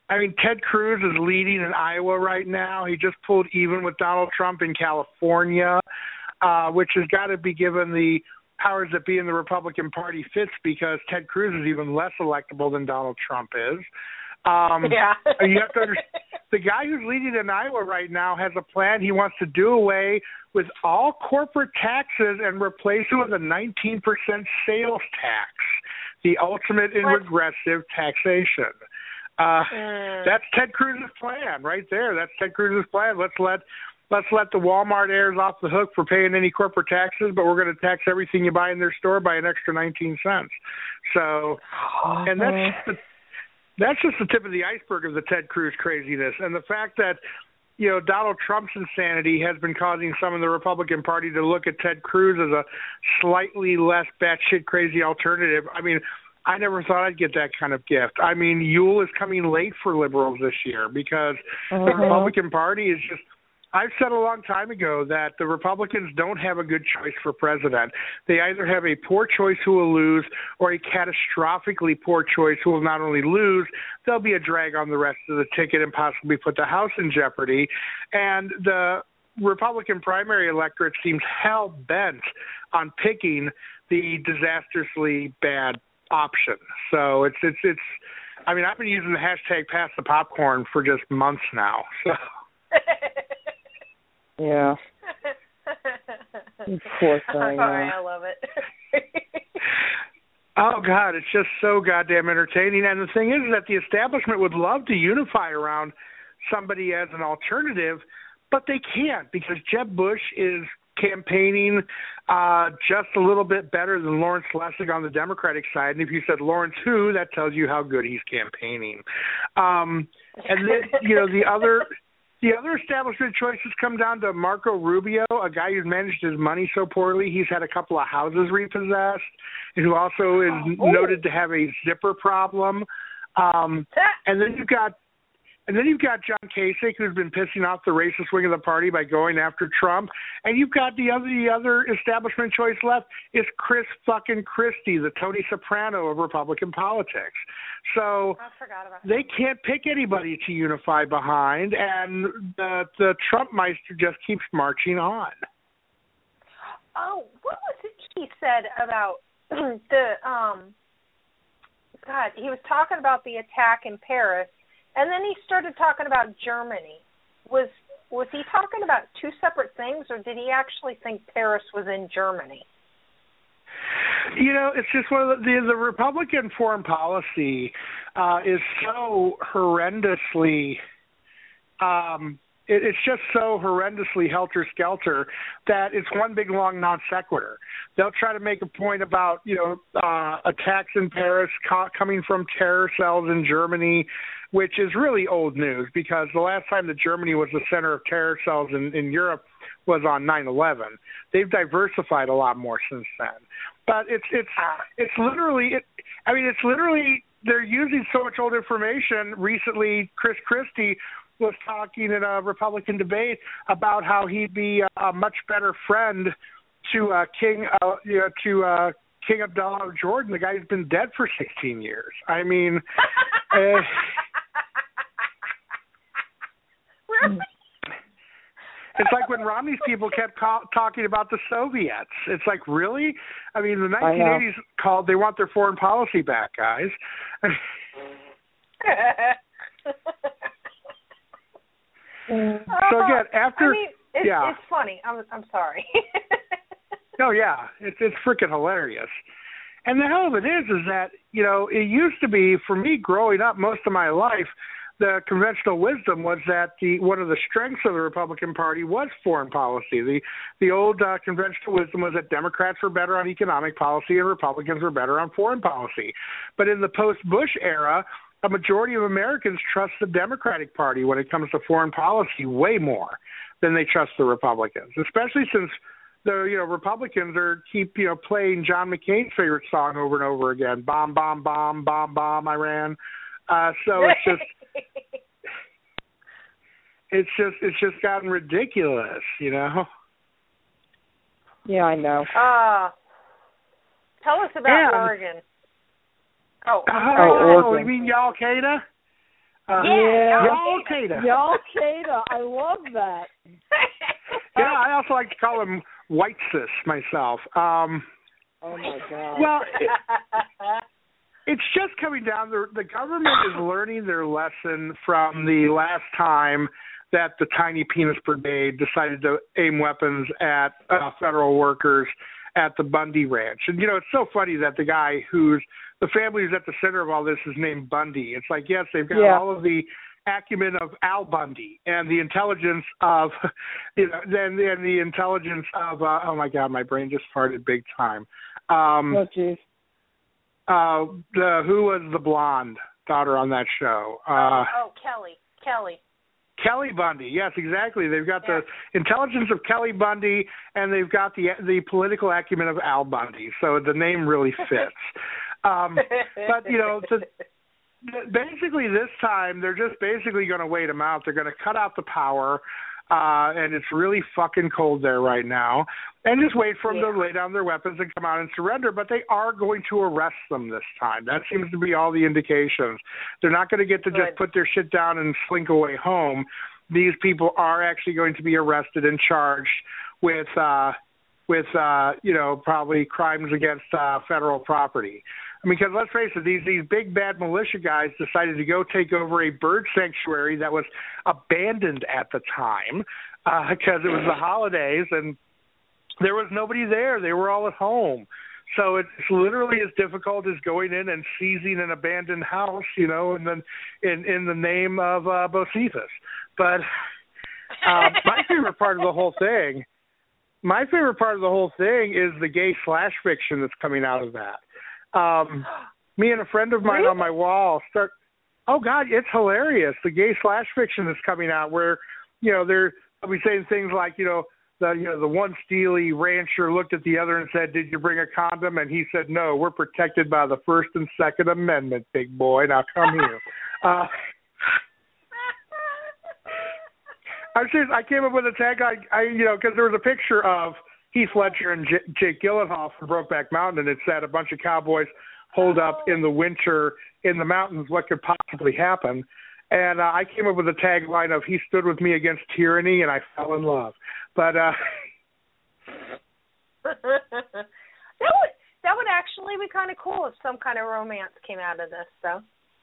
Speaker 4: I mean, Ted Cruz is leading in Iowa right now. He just pulled even with Donald Trump in California, uh, which has got to be given the powers that be in the Republican Party fits because Ted Cruz is even less electable than Donald Trump is. Um,
Speaker 2: yeah.
Speaker 4: You have to understand, the guy who's leading in Iowa right now has a plan. He wants to do away with all corporate taxes and replace it with a nineteen percent sales tax, the ultimate in
Speaker 2: what?
Speaker 4: regressive taxation. Uh,
Speaker 2: mm.
Speaker 4: That's Ted Cruz's plan right there. That's Ted Cruz's plan. Let's let let's let the Walmart heirs off the hook for paying any corporate taxes, but we're going to tax everything you buy in their store by an extra nineteen cents. So, and that's the, that's just the tip of the iceberg of the Ted Cruz craziness, and the fact that you know Donald Trump's insanity has been causing some in the Republican Party to look at Ted Cruz as a slightly less batshit crazy alternative. I mean. I never thought I'd get that kind of gift. I mean, Yule is coming late for liberals this year because uh-huh. the Republican Party is just – I've said a long time ago that the Republicans don't have a good choice for president. They either have a poor choice who will lose or a catastrophically poor choice who will not only lose, they'll be a drag on the rest of the ticket and possibly put the House in jeopardy. And the Republican primary electorate seems hell-bent on picking the disastrously bad option. So it's it's it's I mean I've been using the hashtag pass the popcorn for just months now. So
Speaker 3: yeah. Of course I know.
Speaker 2: I love it.
Speaker 4: Oh God, it's just so goddamn entertaining. And the thing is that the establishment would love to unify around somebody as an alternative, but they can't because Jeb Bush is campaigning uh, just a little bit better than Lawrence Lessig on the Democratic side. And if you said Lawrence who, that tells you how good he's campaigning. Um, and then, you know, the other the other establishment choices come down to Marco Rubio, a guy who's managed his money so poorly. He's had a couple of houses repossessed and who also is oh. noted to have a zipper problem. Um, and then you've got And then you've got John Kasich, who's been pissing off the racist wing of the party by going after Trump. And you've got the other the other establishment choice left is Chris fucking Christie, the Tony Soprano of Republican politics. So
Speaker 2: I forgot about
Speaker 4: they can't pick anybody to unify behind, and the, the Trump Meister just keeps marching on.
Speaker 2: Oh, what was it he said about the, um, God, he was talking about the attack in Paris. And then he started talking about Germany. Was was he talking about two separate things, or did he actually think Paris was in Germany?
Speaker 4: You know, it's just one of the the, the Republican foreign policy uh, is so horrendously. Um, it, it's just so horrendously helter-skelter that it's one big long non sequitur. They'll try to make a point about, you know, uh, attacks in Paris co- coming from terror cells in Germany, which is really old news because the last time that Germany was the center of terror cells in, in Europe was on nine eleven. They've diversified a lot more since then. But it's it's it's literally, it, I mean, it's literally, they're using so much old information. Recently, Chris Christie was talking in a Republican debate about how he'd be a, a much better friend to uh, King, uh, you know, to uh, King Abdullah of Jordan, the guy who's been dead for sixteen years. I mean, uh,
Speaker 2: really?
Speaker 4: It's like when Romney's people kept call, talking about the Soviets. It's like, really? I mean, the nineteen eighties called, they want their foreign policy back, guys. So again, after
Speaker 2: I mean, it's,
Speaker 4: yeah,
Speaker 2: it's funny. I'm I'm sorry.
Speaker 4: Oh yeah, it's it's freaking hilarious. And the hell of it is, is that you know it used to be for me growing up most of my life, the conventional wisdom was that the one of the strengths of the Republican Party was foreign policy. The the old uh, conventional wisdom was that Democrats were better on economic policy and Republicans were better on foreign policy. But in the post-Bush era, a majority of Americans trust the Democratic Party when it comes to foreign policy way more than they trust the Republicans, especially since the you know Republicans are keep you know playing John McCain's favorite song over and over again, bomb, bomb, bomb, bomb, bomb, Iran. Uh, so it's just it's just it's just gotten ridiculous, you know.
Speaker 3: Yeah, I know.
Speaker 2: Uh, tell us about
Speaker 4: and,
Speaker 2: Oregon. Oh,
Speaker 4: oh,
Speaker 3: oh
Speaker 4: Oregon. You mean Al Qaeda? Uh,
Speaker 2: yeah,
Speaker 4: Y'all Qaeda.
Speaker 3: Y'all Qaeda. I love that.
Speaker 4: Yeah, I also like to call him White Sis myself. Um,
Speaker 3: oh my God.
Speaker 4: Well, it, it's just coming down. The, the government is learning their lesson from the last time that the Tiny Penis Brigade decided to aim weapons at uh, federal workers at the Bundy Ranch. And, you know, it's so funny that the guy who's, the family who's at the center of all this is named Bundy. It's like, yes, they've got yeah. all of the acumen of Al Bundy and the intelligence of, you know, then and the intelligence of, uh, oh, my God, my brain just farted big time. Um,
Speaker 3: oh, jeez.
Speaker 4: Uh, the, who was the blonde daughter on that show? Uh,
Speaker 2: oh, oh, Kelly. Kelly.
Speaker 4: Kelly Bundy, yes, exactly. They've got
Speaker 2: yeah.
Speaker 4: the intelligence of Kelly Bundy, and they've got the the political acumen of Al Bundy. So the name really fits. um, but you know, to, basically this time they're just basically going to wait him out. They're going to cut out the power, uh, and it's really fucking cold there right now, and just wait for them
Speaker 2: yeah.
Speaker 4: to lay down their weapons and come out and surrender. But they are going to arrest them this time. That seems to be all the indications. They're not going to get to
Speaker 2: Good.
Speaker 4: just put their shit down and slink away home. These people are actually going to be arrested and charged with, uh, with uh, you know, probably crimes against uh, federal property. I mean, because let's face it, these these big bad militia guys decided to go take over a bird sanctuary that was abandoned at the time because uh, it was the holidays and there was nobody there. They were all at home. So it's literally as difficult as going in and seizing an abandoned house, you know, and then in, in the name of uh, Bocephus. But uh, my favorite part of the whole thing, my favorite part of the whole thing is the gay slash fiction that's coming out of that. Um, me and a friend of mine
Speaker 2: really?
Speaker 4: on my wall start. Oh God, it's hilarious. The gay slash fiction that's coming out, where you know they're I'll be saying things like you know the you know the one steely rancher looked at the other and said, "Did you bring a condom?" And he said, "No, we're protected by the First and Second Amendment, big boy. Now come here." uh, I'm serious. I came up with a tag. I, I you know because there was a picture of Heath Ledger and J- Jake Gyllenhaal from Brokeback Mountain, and it said a bunch of cowboys holed up in the winter in the mountains. What could possibly happen? And uh, I came up with a tagline of "He stood with me against tyranny, and I fell in love." But uh,
Speaker 2: that would that would actually be kind of cool if some kind of romance came out of this, though.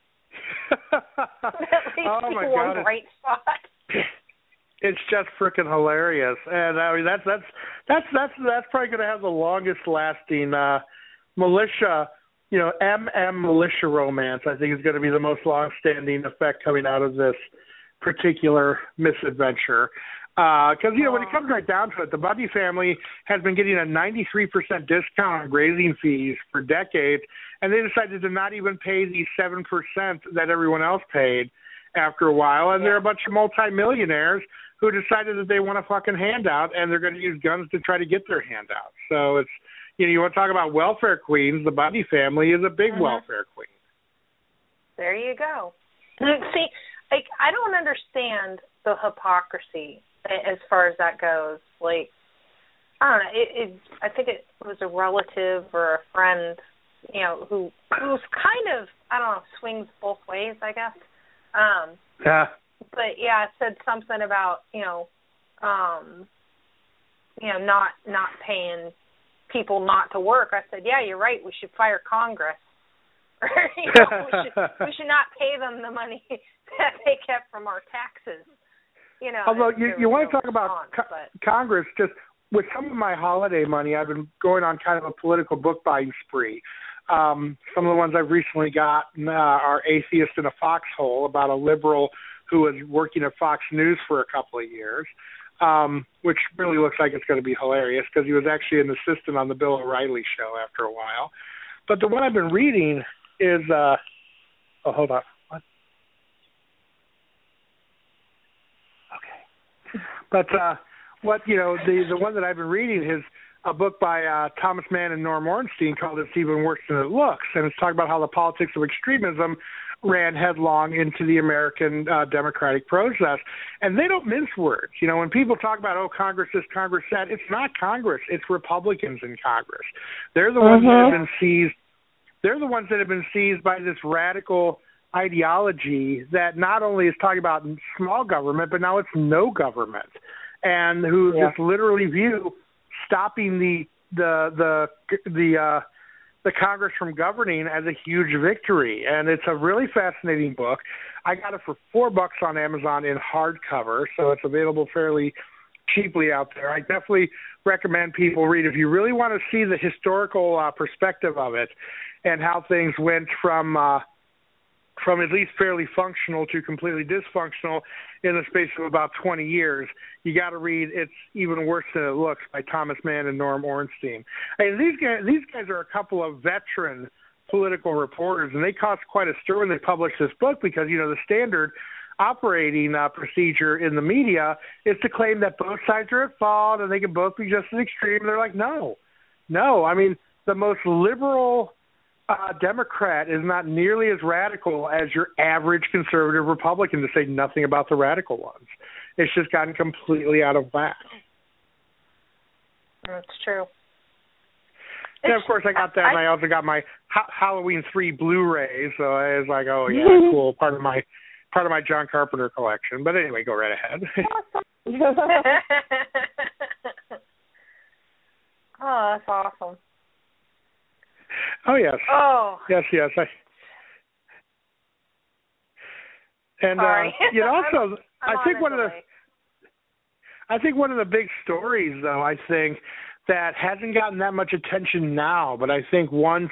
Speaker 2: At least
Speaker 4: oh my
Speaker 2: one
Speaker 4: God,
Speaker 2: bright spot.
Speaker 4: It's just freaking hilarious, and I mean that's that's that's that's that's probably going to have the longest lasting uh, militia, you know, M M militia romance. I think is going to be the most long standing effect coming out of this particular misadventure. Because uh, you know, when it comes right down to it, the Bundy family has been getting a ninety-three percent discount on grazing fees for decades, and they decided to not even pay the seven percent that everyone else paid after a while, and yeah. they're a bunch of multimillionaires who decided that they want a fucking handout, and they're going to use guns to try to get their handout. So it's, you know, you want to talk about welfare queens, the Bundy family is a big mm-hmm. welfare queen.
Speaker 2: There you go. See, like, I don't understand the hypocrisy as far as that goes. Like, I don't know, it, it, I think it was a relative or a friend, you know, who, who's kind of, I don't know, swings both ways, I guess. Um,
Speaker 4: yeah.
Speaker 2: But yeah, it said something about you know, um, you know, not not paying people not to work. I said, yeah, you're right. We should fire Congress. you know, we should we should not pay them the money that they kept from our taxes. You know.
Speaker 4: Although you you want to talk about co-
Speaker 2: but.
Speaker 4: Congress, just with some of my holiday money, I've been going on kind of a political book buying spree. Um, some of the ones I've recently gotten uh, are Atheist in a Foxhole, about a liberal who was working at Fox News for a couple of years, um, which really looks like it's going to be hilarious because he was actually an assistant on the Bill O'Reilly show after a while. But the one I've been reading is, uh, oh, hold on. What? Okay. But uh, what, you know, the, the one that I've been reading is a book by uh, Thomas Mann and Norm Ornstein called It's Even Worse Than It Looks, and it's talking about how the politics of extremism ran headlong into the American uh, democratic process. And they don't mince words. You know, when people talk about, oh, Congress this, Congress that, it's not Congress. It's Republicans in Congress. They're the ones mm-hmm. that have been seized. They're the ones that have been seized by this radical ideology that not only is talking about small government, but now it's no government, and who
Speaker 3: yeah.
Speaker 4: just literally view stopping the the the the uh, the Congress from governing as a huge victory. And it's a really fascinating book. I got it for four bucks on Amazon in hardcover, so it's available fairly cheaply out there. I definitely recommend people read. If you really want to see the historical uh, perspective of it and how things went from uh, from at least fairly functional to completely dysfunctional in the space of about twenty years, you got to read It's Even Worse Than It Looks by Thomas Mann and Norm Ornstein. And these guys, these guys are a couple of veteran political reporters, and they caused quite a stir when they published this book because, you know, the standard operating uh, procedure in the media is to claim that both sides are at fault and they can both be just as extreme. They're like, no, no. I mean, the most liberal uh, Democrat is not nearly as radical as your average conservative Republican, to say nothing about the radical ones. It's just gotten completely out of whack.
Speaker 2: That's true.
Speaker 4: And of course, I got that, and I also got my ha- Halloween three Blu-rays, so I was like, "Oh yeah, cool!" Part of my part of my John Carpenter collection. But anyway, go right ahead.
Speaker 2: Oh, that's awesome.
Speaker 4: Oh yes.
Speaker 2: Oh.
Speaker 4: Yes, yes. I, and
Speaker 2: Sorry.
Speaker 4: uh, you know, also,
Speaker 2: I'm, I'm
Speaker 4: I think one of the, I think one of the big stories, though, I think that hasn't gotten that much attention now, but I think once,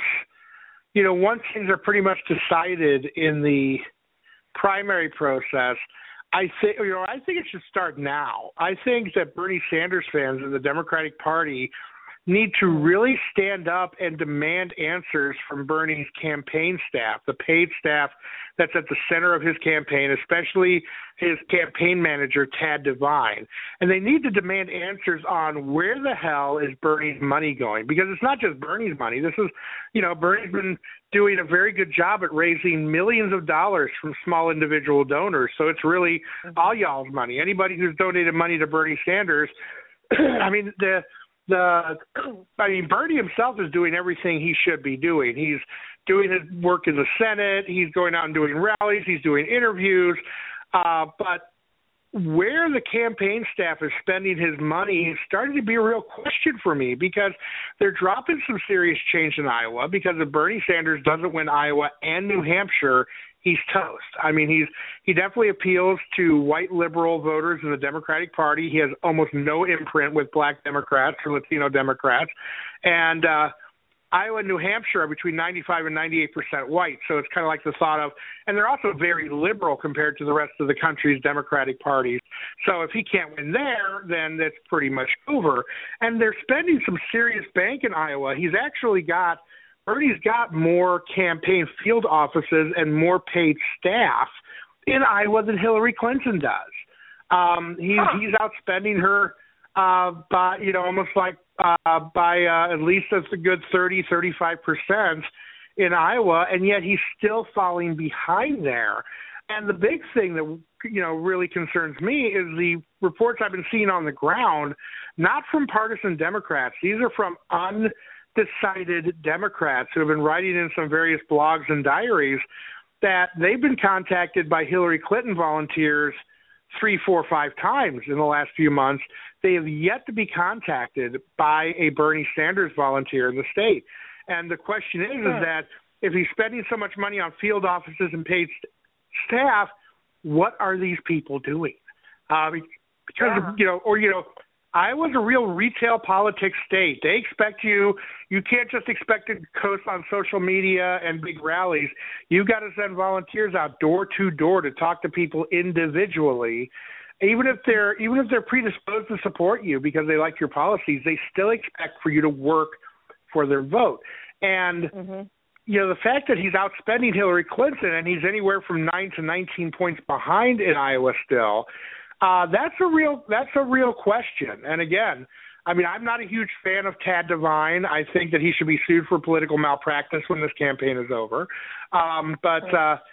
Speaker 4: you know, once things are pretty much decided in the primary process, I think, you know, I think it should start now. I think that Bernie Sanders fans in the Democratic Party need to really stand up and demand answers from Bernie's campaign staff, the paid staff that's at the center of his campaign, especially his campaign manager, Tad Devine. And they need to demand answers on where the hell is Bernie's money going, because it's not just Bernie's money. This is, you know, Bernie's been doing a very good job at raising millions of dollars from small individual donors. So it's really all y'all's money. Anybody who's donated money to Bernie Sanders, I mean, the The, I mean, Bernie himself is doing everything he should be doing. He's doing his work in the Senate. He's going out and doing rallies. He's doing interviews. Uh, but where the campaign staff is spending his money is starting to be a real question for me, because they're dropping some serious change in Iowa, because if Bernie Sanders doesn't win Iowa and New Hampshire, he's toast. I mean, he's he definitely appeals to white liberal voters in the Democratic Party. He has almost no imprint with black Democrats or Latino Democrats. And uh, Iowa and New Hampshire are between ninety-five and ninety-eight percent white. So it's kind of like the thought of, and they're also very liberal compared to the rest of the country's Democratic parties. So if he can't win there, then that's pretty much over. And they're spending some serious bank in Iowa. He's actually got Bernie's got more campaign field offices and more paid staff in Iowa than Hillary Clinton does. Um, he's huh. he's outspending her uh, by, you know, almost like uh, by uh, at least a good thirty, thirty-five percent in Iowa, and yet he's still falling behind there. And the big thing that, you know, really concerns me is the reports I've been seeing on the ground, not from partisan Democrats. These are from un decided Democrats who have been writing in some various blogs and diaries that they've been contacted by Hillary Clinton volunteers three, four, five times in the last few months. They have yet to be contacted by a Bernie Sanders volunteer in the state. And the question is, is that if he's spending so much money on field offices and paid st- staff, what are these people doing? Uh, because, yeah. you know, or, you know, Iowa's a real retail politics state. They expect you, you can't just expect to coast on social media and big rallies. You've got to send volunteers out door to door to talk to people individually. Even if they're even if they're predisposed to support you because they like your policies, they still expect for you to work for their vote. And mm-hmm. you know, the fact that he's outspending Hillary Clinton and he's anywhere from nine to nineteen points behind in Iowa still, Uh, that's a real that's a real question. And again, I mean, I'm not a huge fan of Tad Devine. I think that he should be sued for political malpractice when this campaign is over. Um, but uh,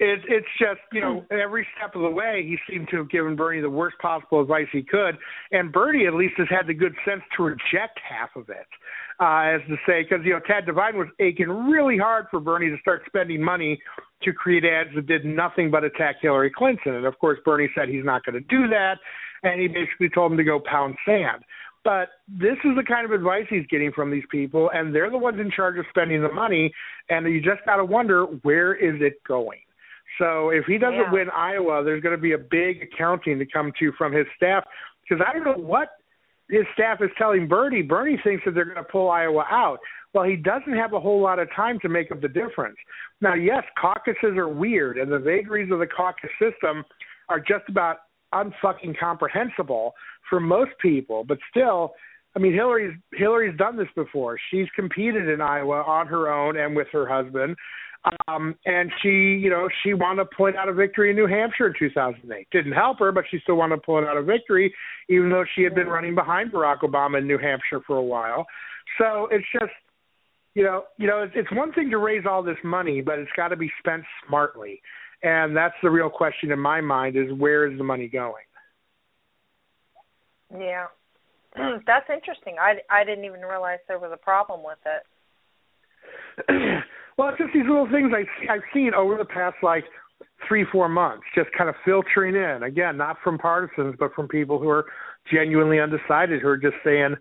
Speaker 4: It's it's just, you know, every step of the way he seemed to have given Bernie the worst possible advice he could, and Bernie at least has had the good sense to reject half of it, uh, as to say, because, you know, Tad Devine was aching really hard for Bernie to start spending money to create ads that did nothing but attack Hillary Clinton. And, of course, Bernie said he's not going to do that, and he basically told him to go pound sand. But this is the kind of advice he's getting from these people, and they're the ones in charge of spending the money, and you just got to wonder, where is it going? So if he doesn't
Speaker 2: yeah.
Speaker 4: win Iowa, there's going to be a big accounting to come to from his staff, because I don't know what his staff is telling Bernie. Bernie thinks that they're going to pull Iowa out. Well, he doesn't have a whole lot of time to make up the difference. Now, yes, caucuses are weird, and the vagaries of the caucus system are just about unfucking comprehensible for most people. But still, I mean, Hillary's Hillary's done this before. She's competed in Iowa on her own and with her husband. Um, and she, you know, she wound up pulling out a victory in New Hampshire in two thousand eight. Didn't help her, but she still wound up pulling out a victory, even though she had been running behind Barack Obama in New Hampshire for a while. So it's just, you know, you know, it's, it's one thing to raise all this money, but it's got to be spent smartly. And that's the real question in my mind, is where is the money going?
Speaker 2: Yeah. That's interesting. I, I didn't even realize there was a problem with it.
Speaker 4: Well, it's just these little things I, I've seen over the past, like, three, four months, just kind of filtering in. Again, not from partisans, but from people who are genuinely undecided, who are just saying,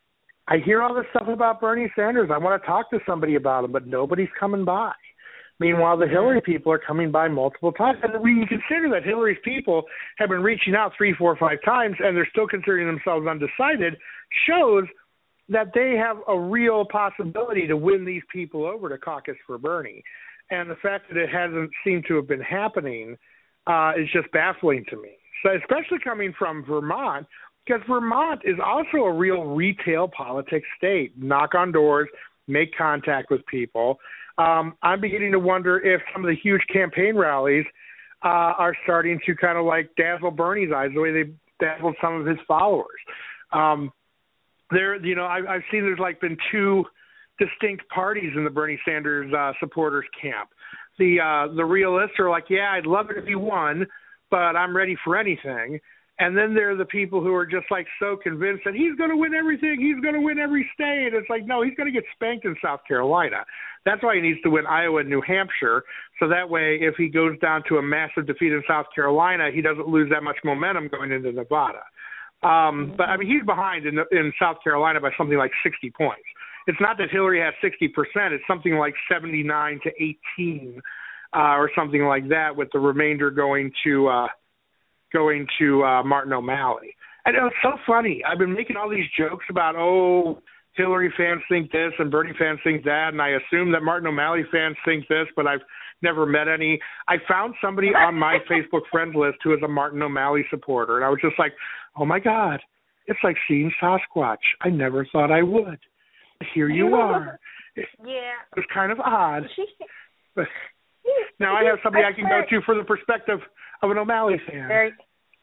Speaker 4: I hear all this stuff about Bernie Sanders. I want to talk to somebody about him, but nobody's coming by. Meanwhile, the Hillary people are coming by multiple times. And when you consider that Hillary's people have been reaching out three, four, five times, and they're still considering themselves undecided, shows that they have a real possibility to win these people over to caucus for Bernie. And the fact that it hasn't seemed to have been happening uh, is just baffling to me. So especially coming from Vermont, because Vermont is also a real retail politics state. Knock on doors, make contact with people. Um, I'm beginning to wonder if some of the huge campaign rallies uh, are starting to kind of like dazzle Bernie's eyes the way they dazzled some of his followers. Um, there, you know, I, I've seen there's like been two distinct parties in the Bernie Sanders uh, supporters camp. The uh, the realists are like, yeah, I'd love it if he won, but I'm ready for anything. And then there are the people who are just like so convinced that he's going to win everything. He's going to win every state. It's like, no, he's going to get spanked in South Carolina. That's why he needs to win Iowa and New Hampshire. So that way, if he goes down to a massive defeat in South Carolina, he doesn't lose that much momentum going into Nevada. Um, but I mean, he's behind in, in South Carolina by something like sixty points. It's not that Hillary has sixty percent. It's something like seventy-nine to eighteen uh, or something like that, with the remainder going to uh, going to uh, Martin O'Malley. And it was so funny. I've been making all these jokes about, oh, Hillary fans think this and Bernie fans think that, and I assume that Martin O'Malley fans think this, but I've never met any. I found somebody on my Facebook friends list who is a Martin O'Malley supporter, and I was just like, oh, my God, it's like seeing Sasquatch. I never thought I would. Here you are.
Speaker 2: Yeah.
Speaker 4: It was kind of odd. But now I have somebody I can go to for the perspective of an O'Malley fan.
Speaker 2: There,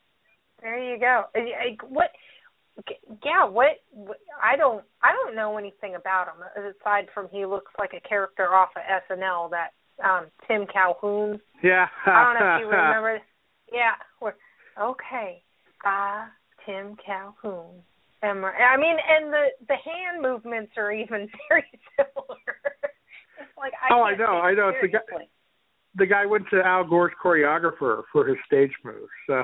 Speaker 2: there you go. What? Yeah. What, what? I don't. I don't know anything about him aside from he looks like a character off of S N L. That um, Tim Calhoun.
Speaker 4: Yeah.
Speaker 2: I don't know if you remember. Yeah. We're, okay. Ah, Tim Calhoun. I mean, and the, the hand movements are even very similar. It's like, I
Speaker 4: oh, I know, I know. It's the guy, the guy went to Al Gore's choreographer for his stage moves. So.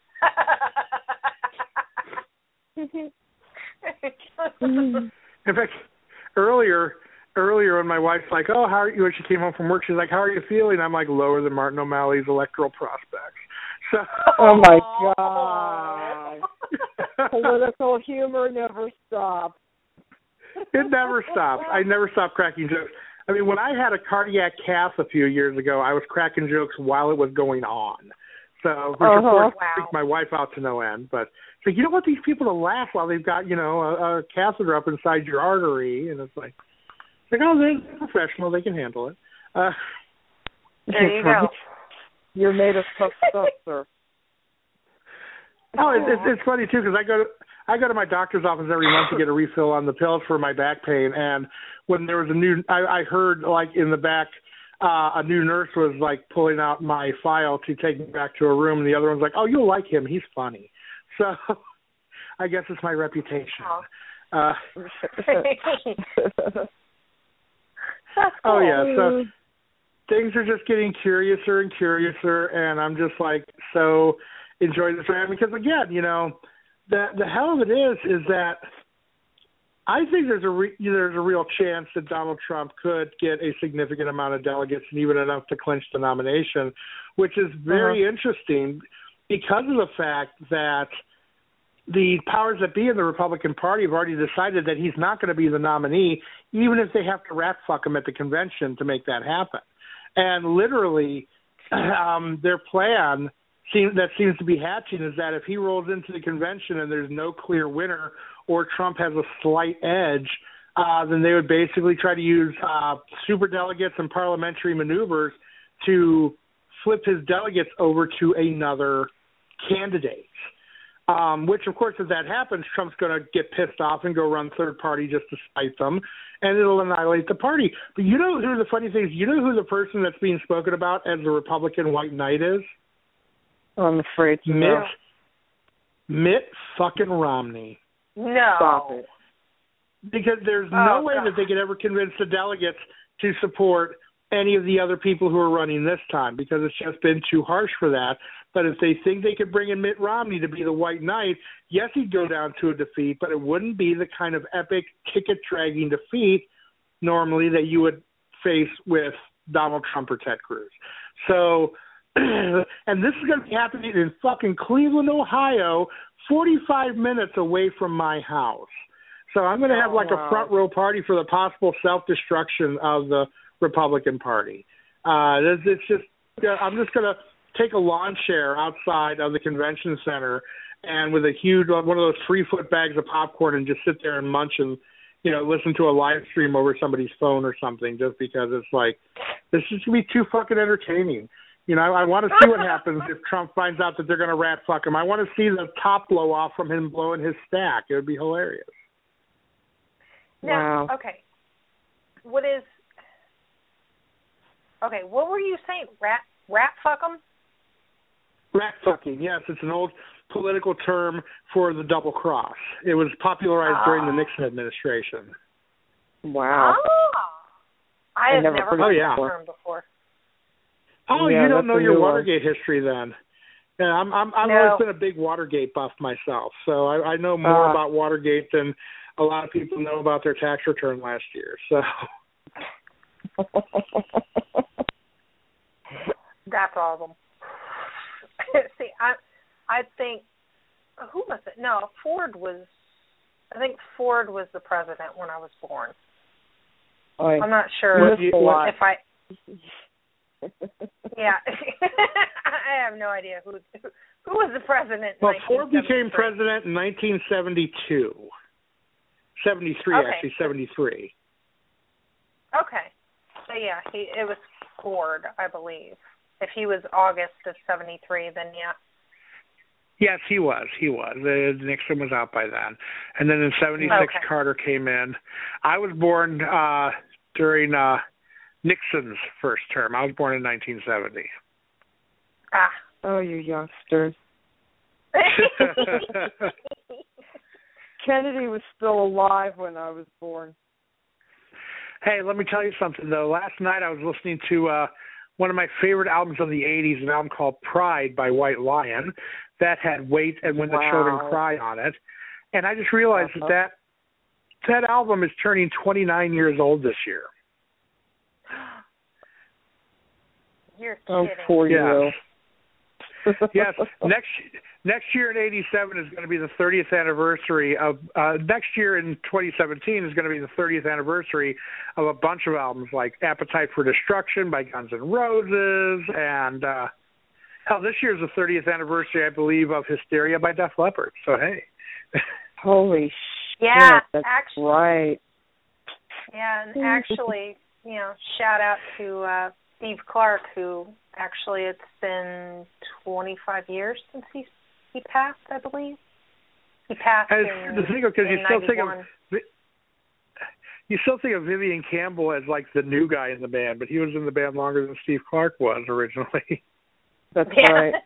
Speaker 4: In fact, earlier, earlier when my wife's like, "Oh, how are you?" When she came home from work, she's like, "How are you feeling?" I'm like, lower than Martin O'Malley's electoral prospects. So.
Speaker 3: Oh my God. Political humor never stops.
Speaker 4: It never stops. I never stop cracking jokes. I mean, when I had a cardiac cath a few years ago, I was cracking jokes while it was going on. So, which
Speaker 3: uh-huh.
Speaker 4: of course
Speaker 2: wow.
Speaker 4: freaked my wife out to no end. But it's like, you don't want these people to laugh while they've got, you know, a, a catheter up inside your artery. And it's like, it's like, oh, they're professional. They can handle it. Uh,
Speaker 2: there you go.
Speaker 3: You're made of tough stuff, sir.
Speaker 4: Oh, it's, it's, it's funny too, because I go to I go to my doctor's office every month to get a refill on the pills for my back pain. And when there was a new, I, I heard like in the back, uh, a new nurse was like pulling out my file to take me back to a room, and the other one's like, "Oh, you'll like him. He's funny." So I guess it's my reputation. Uh,
Speaker 2: That's cool.
Speaker 4: Oh yeah, so things are just getting curiouser and curiouser, and I'm just like so enjoying this round because again, you know, the the hell of it is is that I think there's a re- there's a real chance that Donald Trump could get a significant amount of delegates and even enough to clinch the nomination, which is very uh-huh. interesting because of the fact that the powers that be in the Republican Party have already decided that he's not going to be the nominee, even if they have to rat fuck him at the convention to make that happen. And literally, um, their plan seem, that seems to be hatching is that if he rolls into the convention and there's no clear winner or Trump has a slight edge, uh, then they would basically try to use uh, superdelegates and parliamentary maneuvers to flip his delegates over to another candidate. Um, which, of course, if that happens, Trump's going to get pissed off and go run third party just to spite them, and it'll annihilate the party. But you know who the funny thing is? You know who the person that's being spoken about as the Republican white knight is?
Speaker 3: I'm afraid to
Speaker 4: Mitt,
Speaker 3: know.
Speaker 4: Mitt fucking Romney.
Speaker 2: No.
Speaker 3: Stop it.
Speaker 4: Because there's
Speaker 2: oh,
Speaker 4: no way
Speaker 2: God.
Speaker 4: that they could ever convince the delegates to support any of the other people who are running this time because it's just been too harsh for that. But if they think they could bring in Mitt Romney to be the white knight, yes, he'd go down to a defeat, but it wouldn't be the kind of epic ticket-dragging defeat normally that you would face with Donald Trump or Ted Cruz. So, and this is going to be happening in fucking Cleveland, Ohio, forty-five minutes away from my house. So I'm going to have like
Speaker 2: oh, wow.
Speaker 4: a front row party for the possible self-destruction of the Republican Party. Uh, it's, it's just, I'm just going to take a lawn chair outside of the convention center and with a huge, one of those three foot bags of popcorn and just sit there and munch and, you know, listen to a live stream over somebody's phone or something just because it's like, this is going to be too fucking entertaining. You know, I, I want to see what happens if Trump finds out that they're going to rat fuck him. I want to see the top blow off from him blowing his stack. It would be hilarious.
Speaker 2: Now,
Speaker 3: wow.
Speaker 2: okay. What is, okay, what were you saying? Rat, rat fuck him?
Speaker 4: Rat fucking, yes. It's an old political term for the double cross. It was popularized
Speaker 2: oh.
Speaker 4: during the Nixon administration.
Speaker 3: Wow.
Speaker 2: Oh. I,
Speaker 3: I
Speaker 2: have
Speaker 3: never
Speaker 2: never
Speaker 3: heard
Speaker 2: heard
Speaker 4: oh, yeah.
Speaker 2: that term before.
Speaker 4: Oh,
Speaker 3: yeah,
Speaker 4: you don't know your
Speaker 3: one.
Speaker 4: Watergate history then. Yeah, I'm, I'm, I've
Speaker 2: no.
Speaker 4: always been a big Watergate buff myself, so I, I know more
Speaker 3: uh,
Speaker 4: about Watergate than a lot of people know about their tax return last year. So
Speaker 2: That's awesome. See, I, I think who was it? No, Ford was. I think Ford was the president when I was born.
Speaker 3: Oy.
Speaker 2: I'm not sure
Speaker 4: What,
Speaker 2: if I. Yeah, I have no idea who who was the president.
Speaker 4: Well,
Speaker 2: in
Speaker 4: Ford became president in nineteen seventy-two. seventy-three,
Speaker 2: okay.
Speaker 4: actually, seventy-three.
Speaker 2: Okay, so yeah, he it was Ford, I believe. If he was August of seventy-three, then yeah.
Speaker 4: Yes, he was. He was. Uh, Nixon was out by then. And then in seventy-six,
Speaker 2: okay.
Speaker 4: Carter came in. I was born uh, during uh, Nixon's first term. I was born in nineteen seventy.
Speaker 2: Ah.
Speaker 3: Oh, you youngsters. Kennedy was still alive when I was born.
Speaker 4: Hey, let me tell you something, though. Last night I was listening to uh, one of my favorite albums of the eighties, an album called Pride by White Lion, that had Wait and When the
Speaker 3: Wow.
Speaker 4: Children Cry on it. And I just realized
Speaker 3: uh-huh.
Speaker 4: that, that that album is turning twenty-nine years old this year.
Speaker 2: You're
Speaker 3: Oh,
Speaker 2: kidding.
Speaker 3: poor
Speaker 4: Yes.
Speaker 3: you.
Speaker 4: Yes, next next year in eighty-seven is going to be the thirtieth anniversary of. Uh, next year in twenty seventeen is going to be the thirtieth anniversary of a bunch of albums like Appetite for Destruction by Guns N' Roses, and uh, hell, this year is the thirtieth anniversary, I believe, of Hysteria by Def Leppard. So hey,
Speaker 3: Holy shit!
Speaker 2: Yeah,
Speaker 3: that's
Speaker 2: actually,
Speaker 3: right.
Speaker 2: Yeah, and actually, you know, shout out to uh, Steve Clark, who actually it's been twenty-five years since he he passed, I believe. He passed
Speaker 4: and
Speaker 2: in,
Speaker 4: the thing because you
Speaker 2: in
Speaker 4: still think of
Speaker 2: ninety-one.
Speaker 4: you still think of Vivian Campbell as like the new guy in the band, but he was in the band longer than Steve Clark was originally.
Speaker 3: That's
Speaker 2: Yeah.
Speaker 3: right.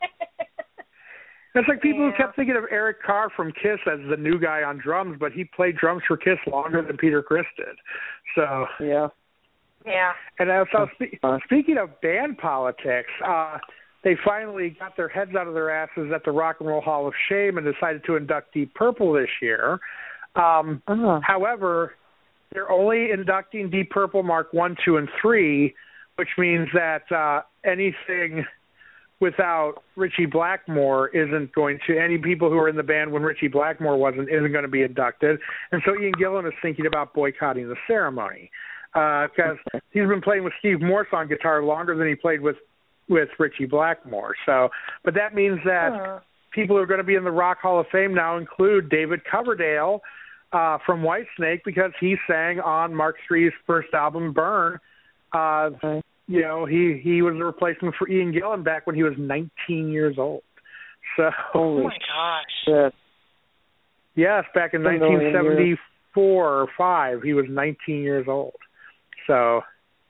Speaker 4: It's like people
Speaker 2: Yeah.
Speaker 4: who kept thinking of Eric Carr from Kiss as the new guy on drums, but he played drums for Kiss longer than Peter Criss did. So
Speaker 3: Yeah.
Speaker 2: Yeah.
Speaker 4: And uh, so spe- speaking of band politics, uh, they finally got their heads out of their asses at the Rock and Roll Hall of Shame and decided to induct Deep Purple this year. Um,
Speaker 3: uh-huh.
Speaker 4: However, they're only inducting Deep Purple Mark One, Two, and Three, which means that uh, anything without Richie Blackmore isn't going to. Any people who were in the band when Richie Blackmore wasn't isn't going to be inducted, and so Ian Gillan is thinking about boycotting the ceremony because uh, he's been playing with Steve Morse on guitar longer than he played with with Richie Blackmore. So, but that means that
Speaker 2: Uh.
Speaker 4: people who are going to be in the Rock Hall of Fame now include David Coverdale uh, from Whitesnake because he sang on Mark three's first album, Burn. Uh,
Speaker 3: Okay.
Speaker 4: You know, he, he was a replacement for Ian Gillan back when he was nineteen years old. So,
Speaker 3: Holy
Speaker 2: Oh my gosh.
Speaker 3: shit.
Speaker 4: yes, back in
Speaker 3: A million
Speaker 4: nineteen seventy-four or five, he was nineteen years old. So,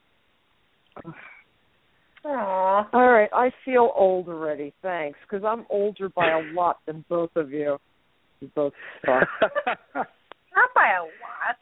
Speaker 2: Aw.
Speaker 3: All right, I feel old already, thanks, because I'm older by a lot than both of you. You both suck.
Speaker 2: Not by a lot.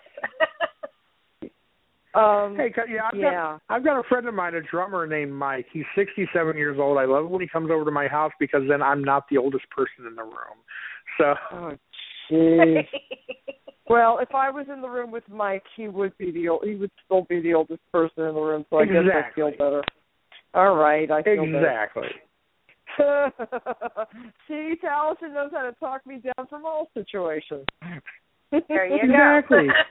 Speaker 3: Um,
Speaker 4: hey, yeah, I've,
Speaker 3: yeah.
Speaker 4: Got, I've got a friend of mine, a drummer named Mike. He's sixty-seven years old. I love it when he comes over to my house because then I'm not the oldest person in the room. So,
Speaker 3: Oh, jeez. Well, if I was in the room with Mike, he would be the old, he would still be the oldest person in the room. So I guess I feel
Speaker 4: Exactly.
Speaker 3: better. All right, I feel
Speaker 4: exactly.
Speaker 3: better. See, Allison knows how to talk me down from all situations.
Speaker 2: There you
Speaker 4: Exactly.
Speaker 2: go.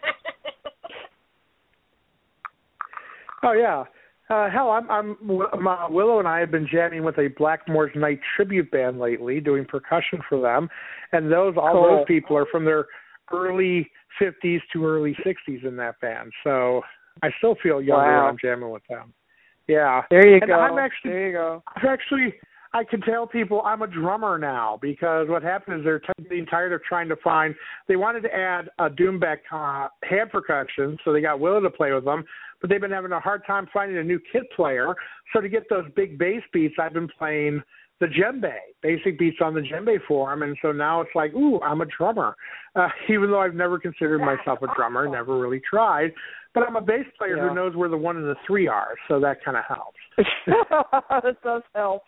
Speaker 4: Oh yeah. Uh, hell, I'm, I'm my, Willow and I have been jamming with a Blackmore's Night tribute band lately, doing percussion for them, and those all
Speaker 3: Cool.
Speaker 4: those people are from their early fifties to early sixties in that band. So I still feel younger
Speaker 3: Wow.
Speaker 4: when I'm jamming with them. Yeah.
Speaker 3: There you
Speaker 4: and
Speaker 3: go.
Speaker 4: I'm actually,
Speaker 3: there you go.
Speaker 4: I'm actually, I can tell people I'm a drummer now because what happened is they're t- getting tired of trying to find. They wanted to add a Doombeck uh, hand percussion, so they got Willow to play with them. But they've been having a hard time finding a new kit player. So to get those big bass beats, I've been playing the djembe, basic beats on the djembe for them. And so now it's like, ooh, I'm a drummer. Uh, even though I've never considered
Speaker 2: That's
Speaker 4: myself a drummer,
Speaker 2: awesome.
Speaker 4: never really tried. But I'm a bass player
Speaker 3: Yeah.
Speaker 4: who knows where the one and the three are, so that kind of helps.
Speaker 3: That does help.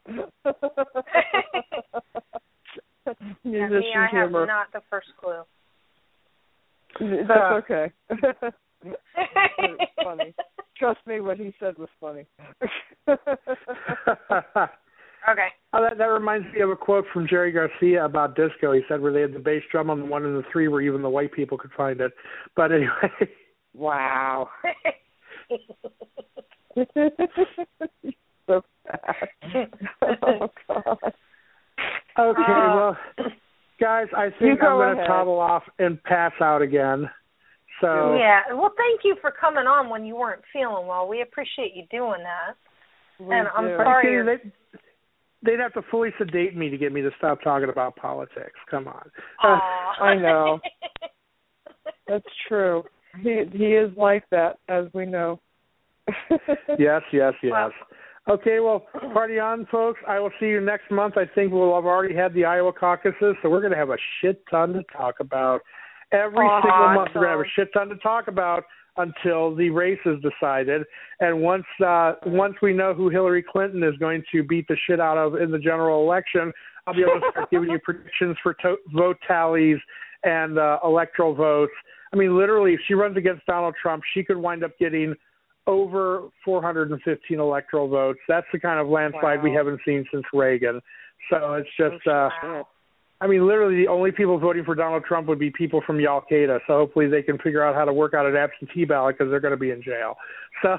Speaker 2: Yeah,
Speaker 3: Musician
Speaker 2: me, I have
Speaker 3: humor.
Speaker 2: not the first clue.
Speaker 3: That's okay. It's funny. Trust me, what he said was funny.
Speaker 2: Okay.
Speaker 4: Oh, that, that reminds me of a quote from Jerry Garcia about disco. He said where they had the bass drum on the one and the three where even the white people could find it. But anyway.
Speaker 3: Wow. So bad. Oh, God.
Speaker 4: Okay,
Speaker 2: Uh,
Speaker 4: well, guys, I
Speaker 3: You
Speaker 4: think
Speaker 3: go
Speaker 4: I'm going to
Speaker 3: ahead.
Speaker 4: toddle off and pass out again. So
Speaker 2: Yeah. Well, thank you for coming on when you weren't feeling well. We appreciate you doing that.
Speaker 3: We
Speaker 2: And I'm
Speaker 3: do.
Speaker 2: sorry.
Speaker 4: Okay,
Speaker 2: you're-
Speaker 4: they, they'd have to fully sedate me to get me to stop talking about politics. Come on.
Speaker 2: Aw.
Speaker 3: I know. That's true. He he is like that, as we know.
Speaker 4: Yes, yes, yes.
Speaker 2: Well-
Speaker 4: Okay, well, party on, folks. I will see you next month. I think we'll have already had the Iowa caucuses, so we're going to have a shit ton to talk about. Every
Speaker 2: Awesome.
Speaker 4: single month we're going to have a shit ton to talk about until the race is decided. And once uh, once we know who Hillary Clinton is going to beat the shit out of in the general election, I'll be able to start giving you predictions for to- vote tallies and uh, electoral votes. I mean, literally, if she runs against Donald Trump, she could wind up getting over four hundred fifteen electoral votes. That's the kind of landslide
Speaker 3: Wow.
Speaker 4: we haven't seen since Reagan. So it's just, uh,
Speaker 2: Wow.
Speaker 4: I mean, literally the only people voting for Donald Trump would be people from Al-Qaeda. So hopefully they can figure out how to work out an absentee ballot because they're going to be in jail. So,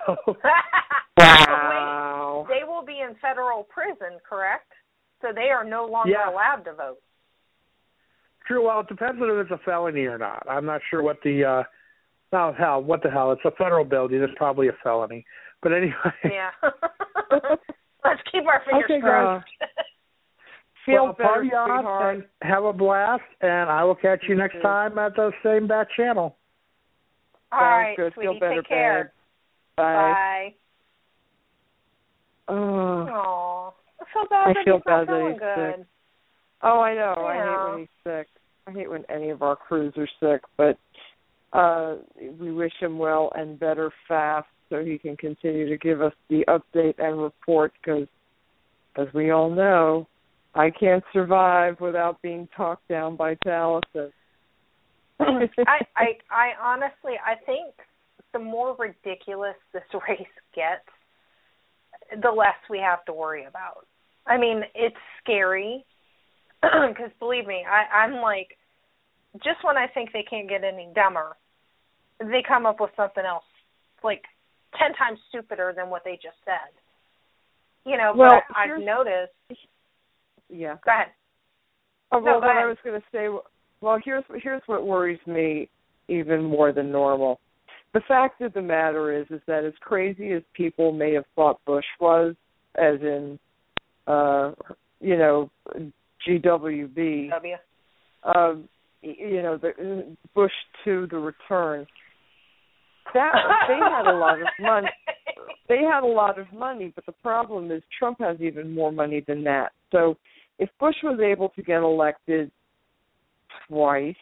Speaker 3: Wow.
Speaker 2: They will be in federal prison, correct? So they are no longer
Speaker 4: Yeah.
Speaker 2: allowed to vote.
Speaker 4: true. Well, it depends on if it's a felony or not. I'm not sure what the, uh, oh, hell, what the hell? It's a federal building. It's probably a felony. But anyway.
Speaker 2: Yeah. Let's keep our fingers
Speaker 4: Okay,
Speaker 2: crossed.
Speaker 3: Feel
Speaker 4: well,
Speaker 3: better,
Speaker 4: party on
Speaker 3: sweetheart.
Speaker 4: and have a blast, and I will catch you next
Speaker 3: too.
Speaker 4: time at the same bat channel.
Speaker 2: All
Speaker 3: Sounds
Speaker 2: right,
Speaker 3: good.
Speaker 2: sweetie.
Speaker 3: Feel better,
Speaker 2: Take care.
Speaker 3: babe.
Speaker 2: Bye.
Speaker 3: Oh.
Speaker 2: Aww. I feel bad
Speaker 3: I
Speaker 2: that
Speaker 3: feel
Speaker 2: he's
Speaker 3: bad
Speaker 2: not
Speaker 3: that
Speaker 2: feeling
Speaker 3: he's
Speaker 2: good.
Speaker 3: sick. Oh, I know.
Speaker 2: Yeah.
Speaker 3: I hate when he's sick. I hate when any of our crews are sick, but uh, we wish him well and better fast so he can continue to give us the update and report because, as we all know, I can't survive without being talked down by Taliesin.
Speaker 2: I, I, I honestly, I think the more ridiculous this race gets, the less we have to worry about. I mean, it's scary because, believe me, I, I'm like, just when I think they can't get any dumber, they come up with something else, like ten times stupider than what they just said. You know,
Speaker 3: well,
Speaker 2: but I, I've noticed.
Speaker 3: Yeah.
Speaker 2: Go ahead.
Speaker 3: Oh, well,
Speaker 2: no, go
Speaker 3: what
Speaker 2: ahead.
Speaker 3: I was going to say, well, here's here's what worries me even more than normal. The fact of the matter is, is that as crazy as people may have thought Bush was, as in, uh, you know, G W B,
Speaker 2: W.
Speaker 3: Um, you know, the Bush to the return. That they had a lot of money. They had a lot of money, but the problem is Trump has even more money than that. So if Bush was able to get elected twice,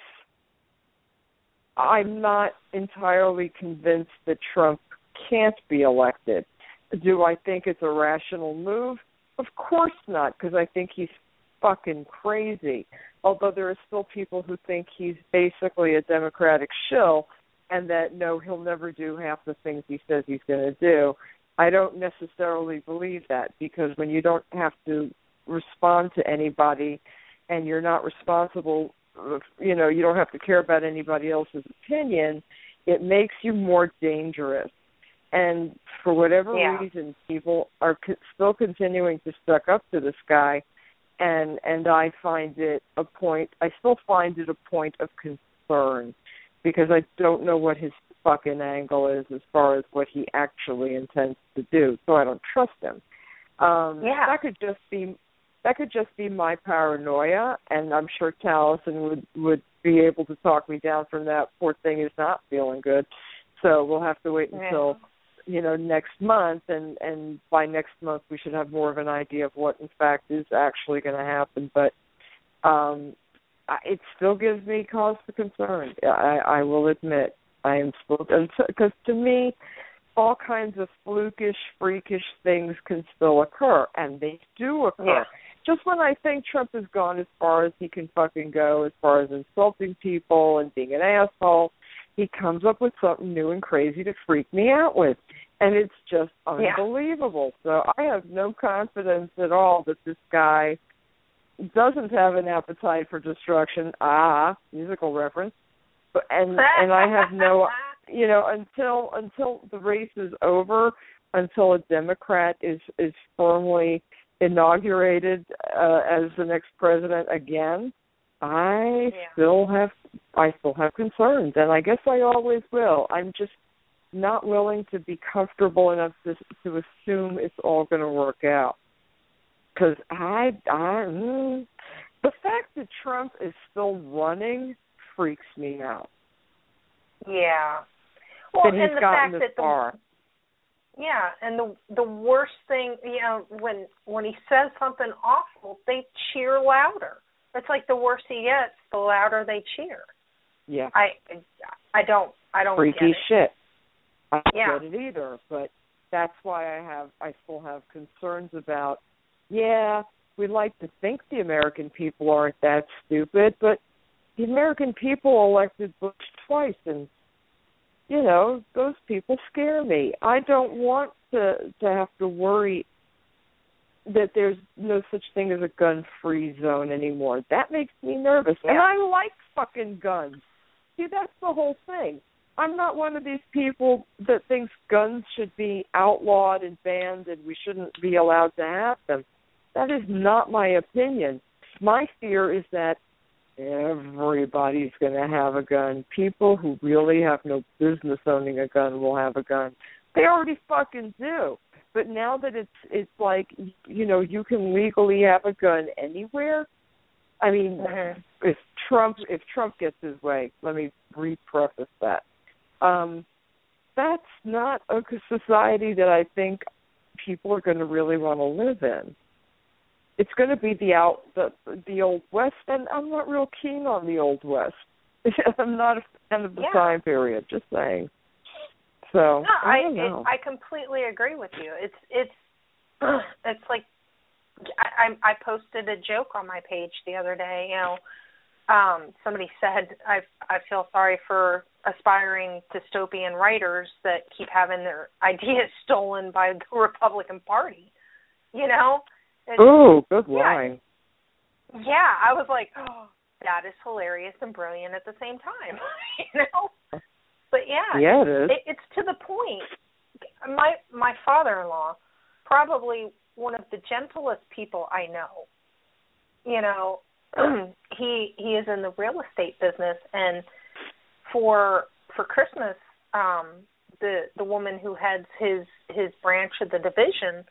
Speaker 3: I'm not entirely convinced that Trump can't be elected. Do I think it's a rational move? Of course not, because I think he's fucking crazy. Although there are still people who think he's basically a Democratic shill and that, no, he'll never do half the things he says he's going to do. I don't necessarily believe that, because when you don't have to respond to anybody and you're not responsible, you know, you don't have to care about anybody else's opinion, it makes you more dangerous. And for whatever
Speaker 2: yeah.
Speaker 3: reason, people are co- still continuing to suck up to this guy, and and I find it a point, I still find it a point of concern, because I don't know what his fucking angle is as far as what he actually intends to do, so I don't trust him. Um,
Speaker 2: yeah.
Speaker 3: That could just be that could just be my paranoia, and I'm sure Taliesin would, would be able to talk me down from that. Poor thing is not feeling good, so we'll have to wait until, yeah. you know, next month, and, and by next month we should have more of an idea of what, in fact, is actually going to happen. But um, it still gives me cause for concern. I, I will admit. I am still, because to me, all kinds of flukish, freakish things can still occur, and they do occur.
Speaker 2: Yeah.
Speaker 3: Just when I think Trump has gone as far as he can fucking go, as far as insulting people and being an asshole, he comes up with something new and crazy to freak me out with, and it's just unbelievable. Yeah. So I have no confidence at all that this guy doesn't have an appetite for destruction. Ah, musical reference. But and and I have no, you know, until until the race is over, until a Democrat is is firmly inaugurated uh, as the next president again, I
Speaker 2: yeah.
Speaker 3: still have I still have concerns, and I guess I always will. I'm just not willing to be comfortable enough to to assume it's all going to work out, because I I mm, the fact that Trump is still running freaks me out.
Speaker 2: Yeah. Well,
Speaker 3: that he's
Speaker 2: and the
Speaker 3: gotten
Speaker 2: fact
Speaker 3: this
Speaker 2: that the,
Speaker 3: far.
Speaker 2: Yeah, and the the worst thing, you know, when when he says something awful, they cheer louder. It's like the worse he gets, the louder they cheer.
Speaker 3: Yeah.
Speaker 2: I I don't I don't
Speaker 3: freaky
Speaker 2: get it.
Speaker 3: shit. I don't
Speaker 2: yeah.
Speaker 3: get it either, but that's why I have I still have concerns about. Yeah, we like to think the American people aren't that stupid, but the American people elected Bush twice, and, you know, those people scare me. I don't want to to have to worry that there's no such thing as a gun-free zone anymore. That makes me nervous.
Speaker 2: Yeah.
Speaker 3: And I like fucking guns. See, that's the whole thing. I'm not one of these people that thinks guns should be outlawed and banned and we shouldn't be allowed to have them. That is not my opinion. My fear is that everybody's going to have a gun. People who really have no business owning a gun will have a gun. They already fucking do. But now that it's it's like, you know, you can legally have a gun anywhere. I mean, mm-hmm. if Trump if Trump gets his way, let me re-preface that. um, that's not a society that I think people are going to really want to live in. It's going to be the out the the old west, and I'm not real keen on the old west. I'm not a fan of the
Speaker 2: yeah.
Speaker 3: time period. Just saying. So
Speaker 2: no,
Speaker 3: I
Speaker 2: I
Speaker 3: don't know.
Speaker 2: it, I completely agree with you. It's it's it's like I I posted a joke on my page the other day. You know, um, somebody said I I feel sorry for aspiring dystopian writers that keep having their ideas stolen by the Republican Party. You know.
Speaker 3: Oh, good
Speaker 2: yeah,
Speaker 3: line.
Speaker 2: Yeah, I was like, oh, that is hilarious and brilliant at the same time. You know. But yeah,
Speaker 3: yeah, it is.
Speaker 2: It, it's to the point. My my father-in-law, probably one of the gentlest people I know. You know, he he is in the real estate business, and for for Christmas, um, the the woman who heads his his branch of the division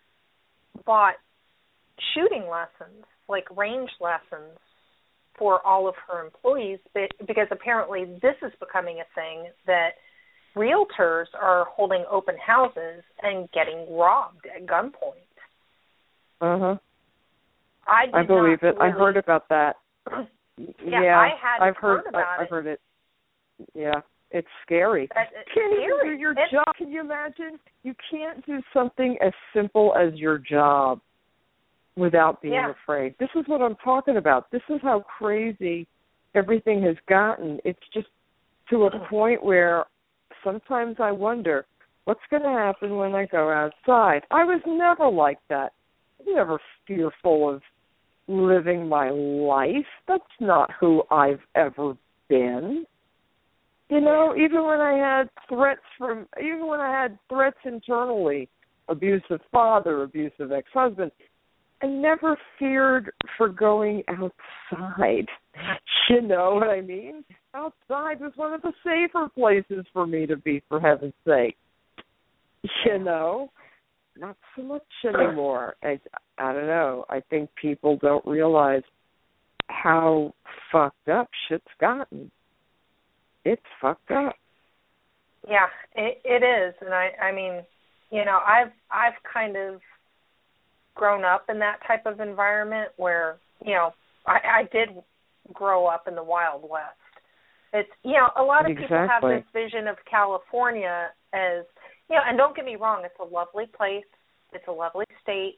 Speaker 2: bought shooting lessons, like range lessons, for all of her employees, because apparently this is becoming a thing that realtors are holding open houses and getting robbed at gunpoint.
Speaker 3: Uh-huh.
Speaker 2: I, did
Speaker 3: I believe
Speaker 2: not
Speaker 3: it.
Speaker 2: really...
Speaker 3: I heard about that.
Speaker 2: yeah,
Speaker 3: yeah,
Speaker 2: I had
Speaker 3: I've heard,
Speaker 2: heard about
Speaker 3: I,
Speaker 2: it.
Speaker 3: I've heard it. Yeah, it's scary.
Speaker 2: That, it's
Speaker 3: can't
Speaker 2: scary.
Speaker 3: even do your
Speaker 2: it's...
Speaker 3: job. Can you imagine? You can't do something as simple as your job without being
Speaker 2: yeah.
Speaker 3: afraid. This is what I'm talking about. This is how crazy everything has gotten. It's just to a point where sometimes I wonder, what's going to happen when I go outside? I was never like that. Never fearful of living my life. That's not who I've ever been. You know, even when I had threats from, even when I had threats internally, abusive father, abusive ex-husband, I never feared for going outside. You know what I mean? Outside was one of the safer places for me to be, for heaven's sake. You know? Not so much anymore. I, I don't know. I think people don't realize how fucked up shit's gotten. It's fucked up.
Speaker 2: Yeah, it, it is. And I, I mean, you know, I've I've kind of grown up in that type of environment where, you know, I, I did grow up in the Wild West. It's, you know, a lot of
Speaker 3: exactly.
Speaker 2: people have this vision of California as, you know, and don't get me wrong, it's a lovely place, it's a lovely state,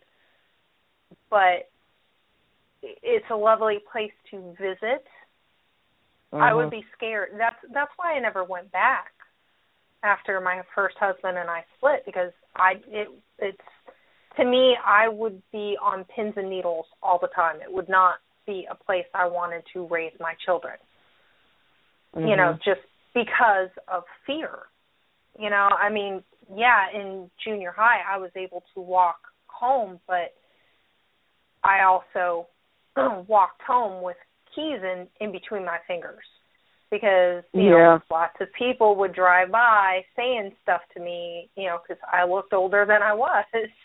Speaker 2: but it's a lovely place to visit. Uh-huh. I would be scared. That's that's why I never went back after my first husband and I split, because I it it's to me, I would be on pins and needles all the time. It would not be a place I wanted to raise my children, mm-hmm. you know, just because of fear. You know, I mean, yeah, in junior high, I was able to walk home, but I also walked home with keys in, in between my fingers because, you
Speaker 3: yeah.
Speaker 2: know, lots of people would drive by saying stuff to me, you know, because I looked older than I was.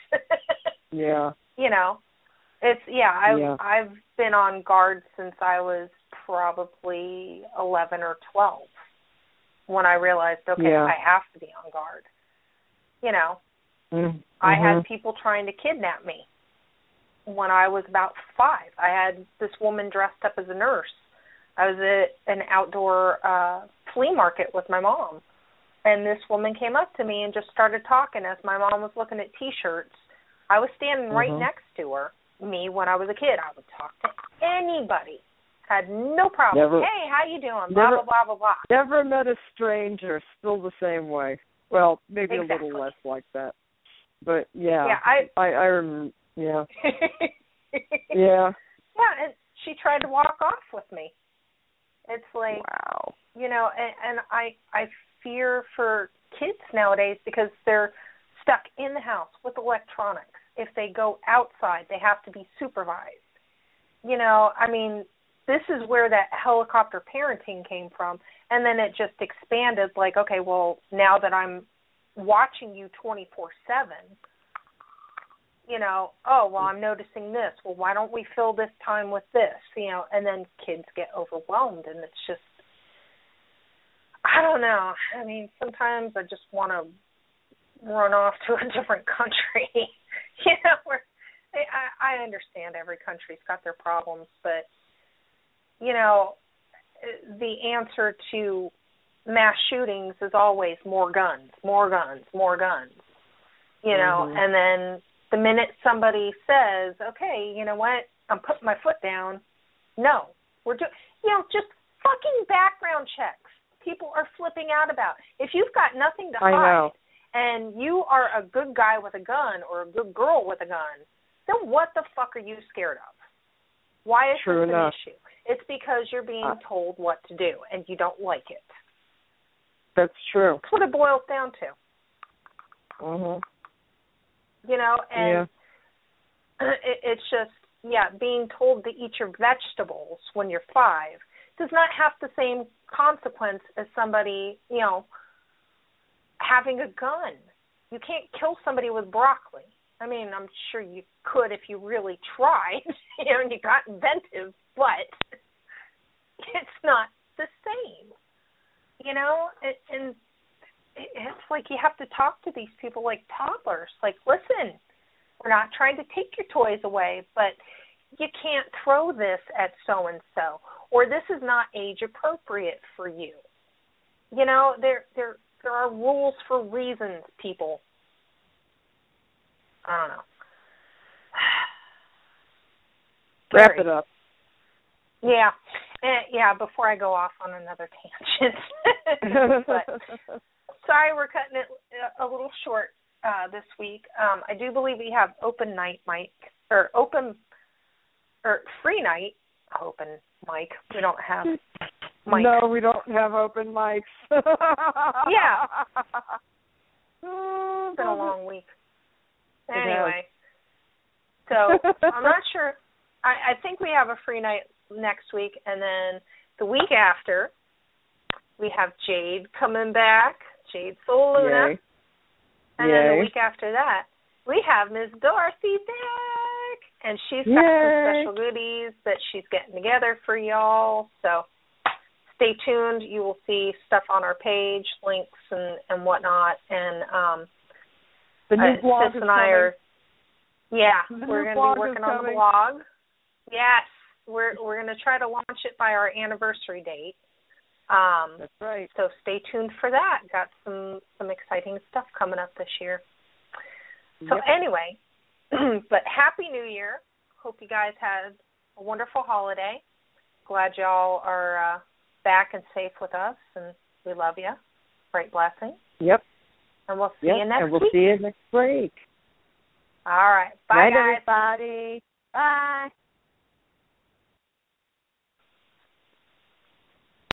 Speaker 3: yeah.
Speaker 2: You know, it's, yeah, I've,
Speaker 3: yeah,
Speaker 2: I've been on guard since I was probably eleven or twelve when I realized, okay,
Speaker 3: yeah.
Speaker 2: I have to be on guard. You know,
Speaker 3: mm-hmm.
Speaker 2: I had people trying to kidnap me when I was about five. I had this woman dressed up as a nurse. I was at an outdoor uh, flea market with my mom, and this woman came up to me and just started talking as my mom was looking at T-shirts. I was standing
Speaker 3: mm-hmm.
Speaker 2: right next to her. Me, when I was a kid, I would talk to anybody. Had no problem.
Speaker 3: Never,
Speaker 2: hey, how you doing? Blah,
Speaker 3: never,
Speaker 2: blah, blah, blah, blah.
Speaker 3: Never met a stranger. Still the same way. Well, maybe
Speaker 2: exactly.
Speaker 3: a little less like that. But, yeah.
Speaker 2: Yeah, I...
Speaker 3: I, I remember, yeah. yeah.
Speaker 2: Yeah, and she tried to walk off with me. It's like,
Speaker 3: wow.
Speaker 2: You know, and, and I I fear for kids nowadays because they're stuck in the house with electronics. If they go outside, they have to be supervised. You know, I mean, this is where that helicopter parenting came from, and then it just expanded like, okay, well, now that I'm watching you twenty-four seven, you know, oh, well, I'm noticing this. Well, why don't we fill this time with this? You know, and then kids get overwhelmed, and it's just, I don't know. I mean, sometimes I just want to run off to a different country. you know, where I, I understand every country's got their problems, but, you know, the answer to mass shootings is always more guns, more guns, more guns. You know, mm-hmm. and then the minute somebody says, okay, you know what, I'm putting my foot down, no, we're doing, you know, just fucking background checks. People are flipping out about. If you've got nothing to
Speaker 3: I
Speaker 2: hide
Speaker 3: know.
Speaker 2: and you are a good guy with a gun or a good girl with a gun, then what the fuck are you scared of? Why is
Speaker 3: True
Speaker 2: this
Speaker 3: enough.
Speaker 2: an issue? It's because you're being
Speaker 3: uh,
Speaker 2: told what to do and you don't like it.
Speaker 3: That's true.
Speaker 2: That's what it boils down to.
Speaker 3: Mm-hmm.
Speaker 2: You know, and
Speaker 3: yeah.
Speaker 2: it, it's just, yeah, being told to eat your vegetables when you're five does not have the same consequence as somebody, you know, having a gun. You can't kill somebody with broccoli. I mean, I'm sure you could if you really tried, you know, and you got inventive, but it's not the same, you know, it, and it's like you have to talk to these people like toddlers. Like, listen, we're not trying to take your toys away, but you can't throw this at so-and-so, or this is not age appropriate for you. You know, there there there are rules for reasons, people. I don't know.
Speaker 3: Wrap it up.
Speaker 2: Yeah. Uh, yeah, before I go off on another tangent. But sorry we're cutting it a little short uh, this week. Um, I do believe we have open night, Mike, or open, or free night, open mic. We don't have mic.
Speaker 3: No, we don't have open mics.
Speaker 2: Yeah. It's been a long week. Anyway, so I'm not sure. I, I think we have a free night next week, and then the week after, we have Jade coming back, Jade Soul Luna.
Speaker 3: Yay.
Speaker 2: And
Speaker 3: Yay.
Speaker 2: then the week after that, we have Miss Dorothy back, and she's got
Speaker 3: Yay.
Speaker 2: some special goodies that she's getting together for y'all. So stay tuned. You will see stuff on our page, links and, and whatnot. And um,
Speaker 3: the new
Speaker 2: uh,
Speaker 3: blog
Speaker 2: Sis
Speaker 3: is
Speaker 2: and I
Speaker 3: coming.
Speaker 2: are, yeah,
Speaker 3: The
Speaker 2: we're
Speaker 3: new
Speaker 2: going to
Speaker 3: blog
Speaker 2: be working
Speaker 3: is
Speaker 2: on the
Speaker 3: coming.
Speaker 2: blog. Yes, we're we're going to try to launch it by our anniversary date. Um,
Speaker 3: That's right.
Speaker 2: So stay tuned for that. Got some, some exciting stuff coming up this year. So
Speaker 3: Yep.
Speaker 2: anyway, but Happy New Year. Hope you guys had a wonderful holiday. Glad y'all are uh, back and safe with us, and we love you. Great blessing.
Speaker 3: Yep.
Speaker 2: And we'll see
Speaker 3: yep.
Speaker 2: you next
Speaker 3: and we'll
Speaker 2: week.
Speaker 3: see you next week.
Speaker 2: All right. Bye,
Speaker 3: Night,
Speaker 2: guys.
Speaker 3: everybody. Bye.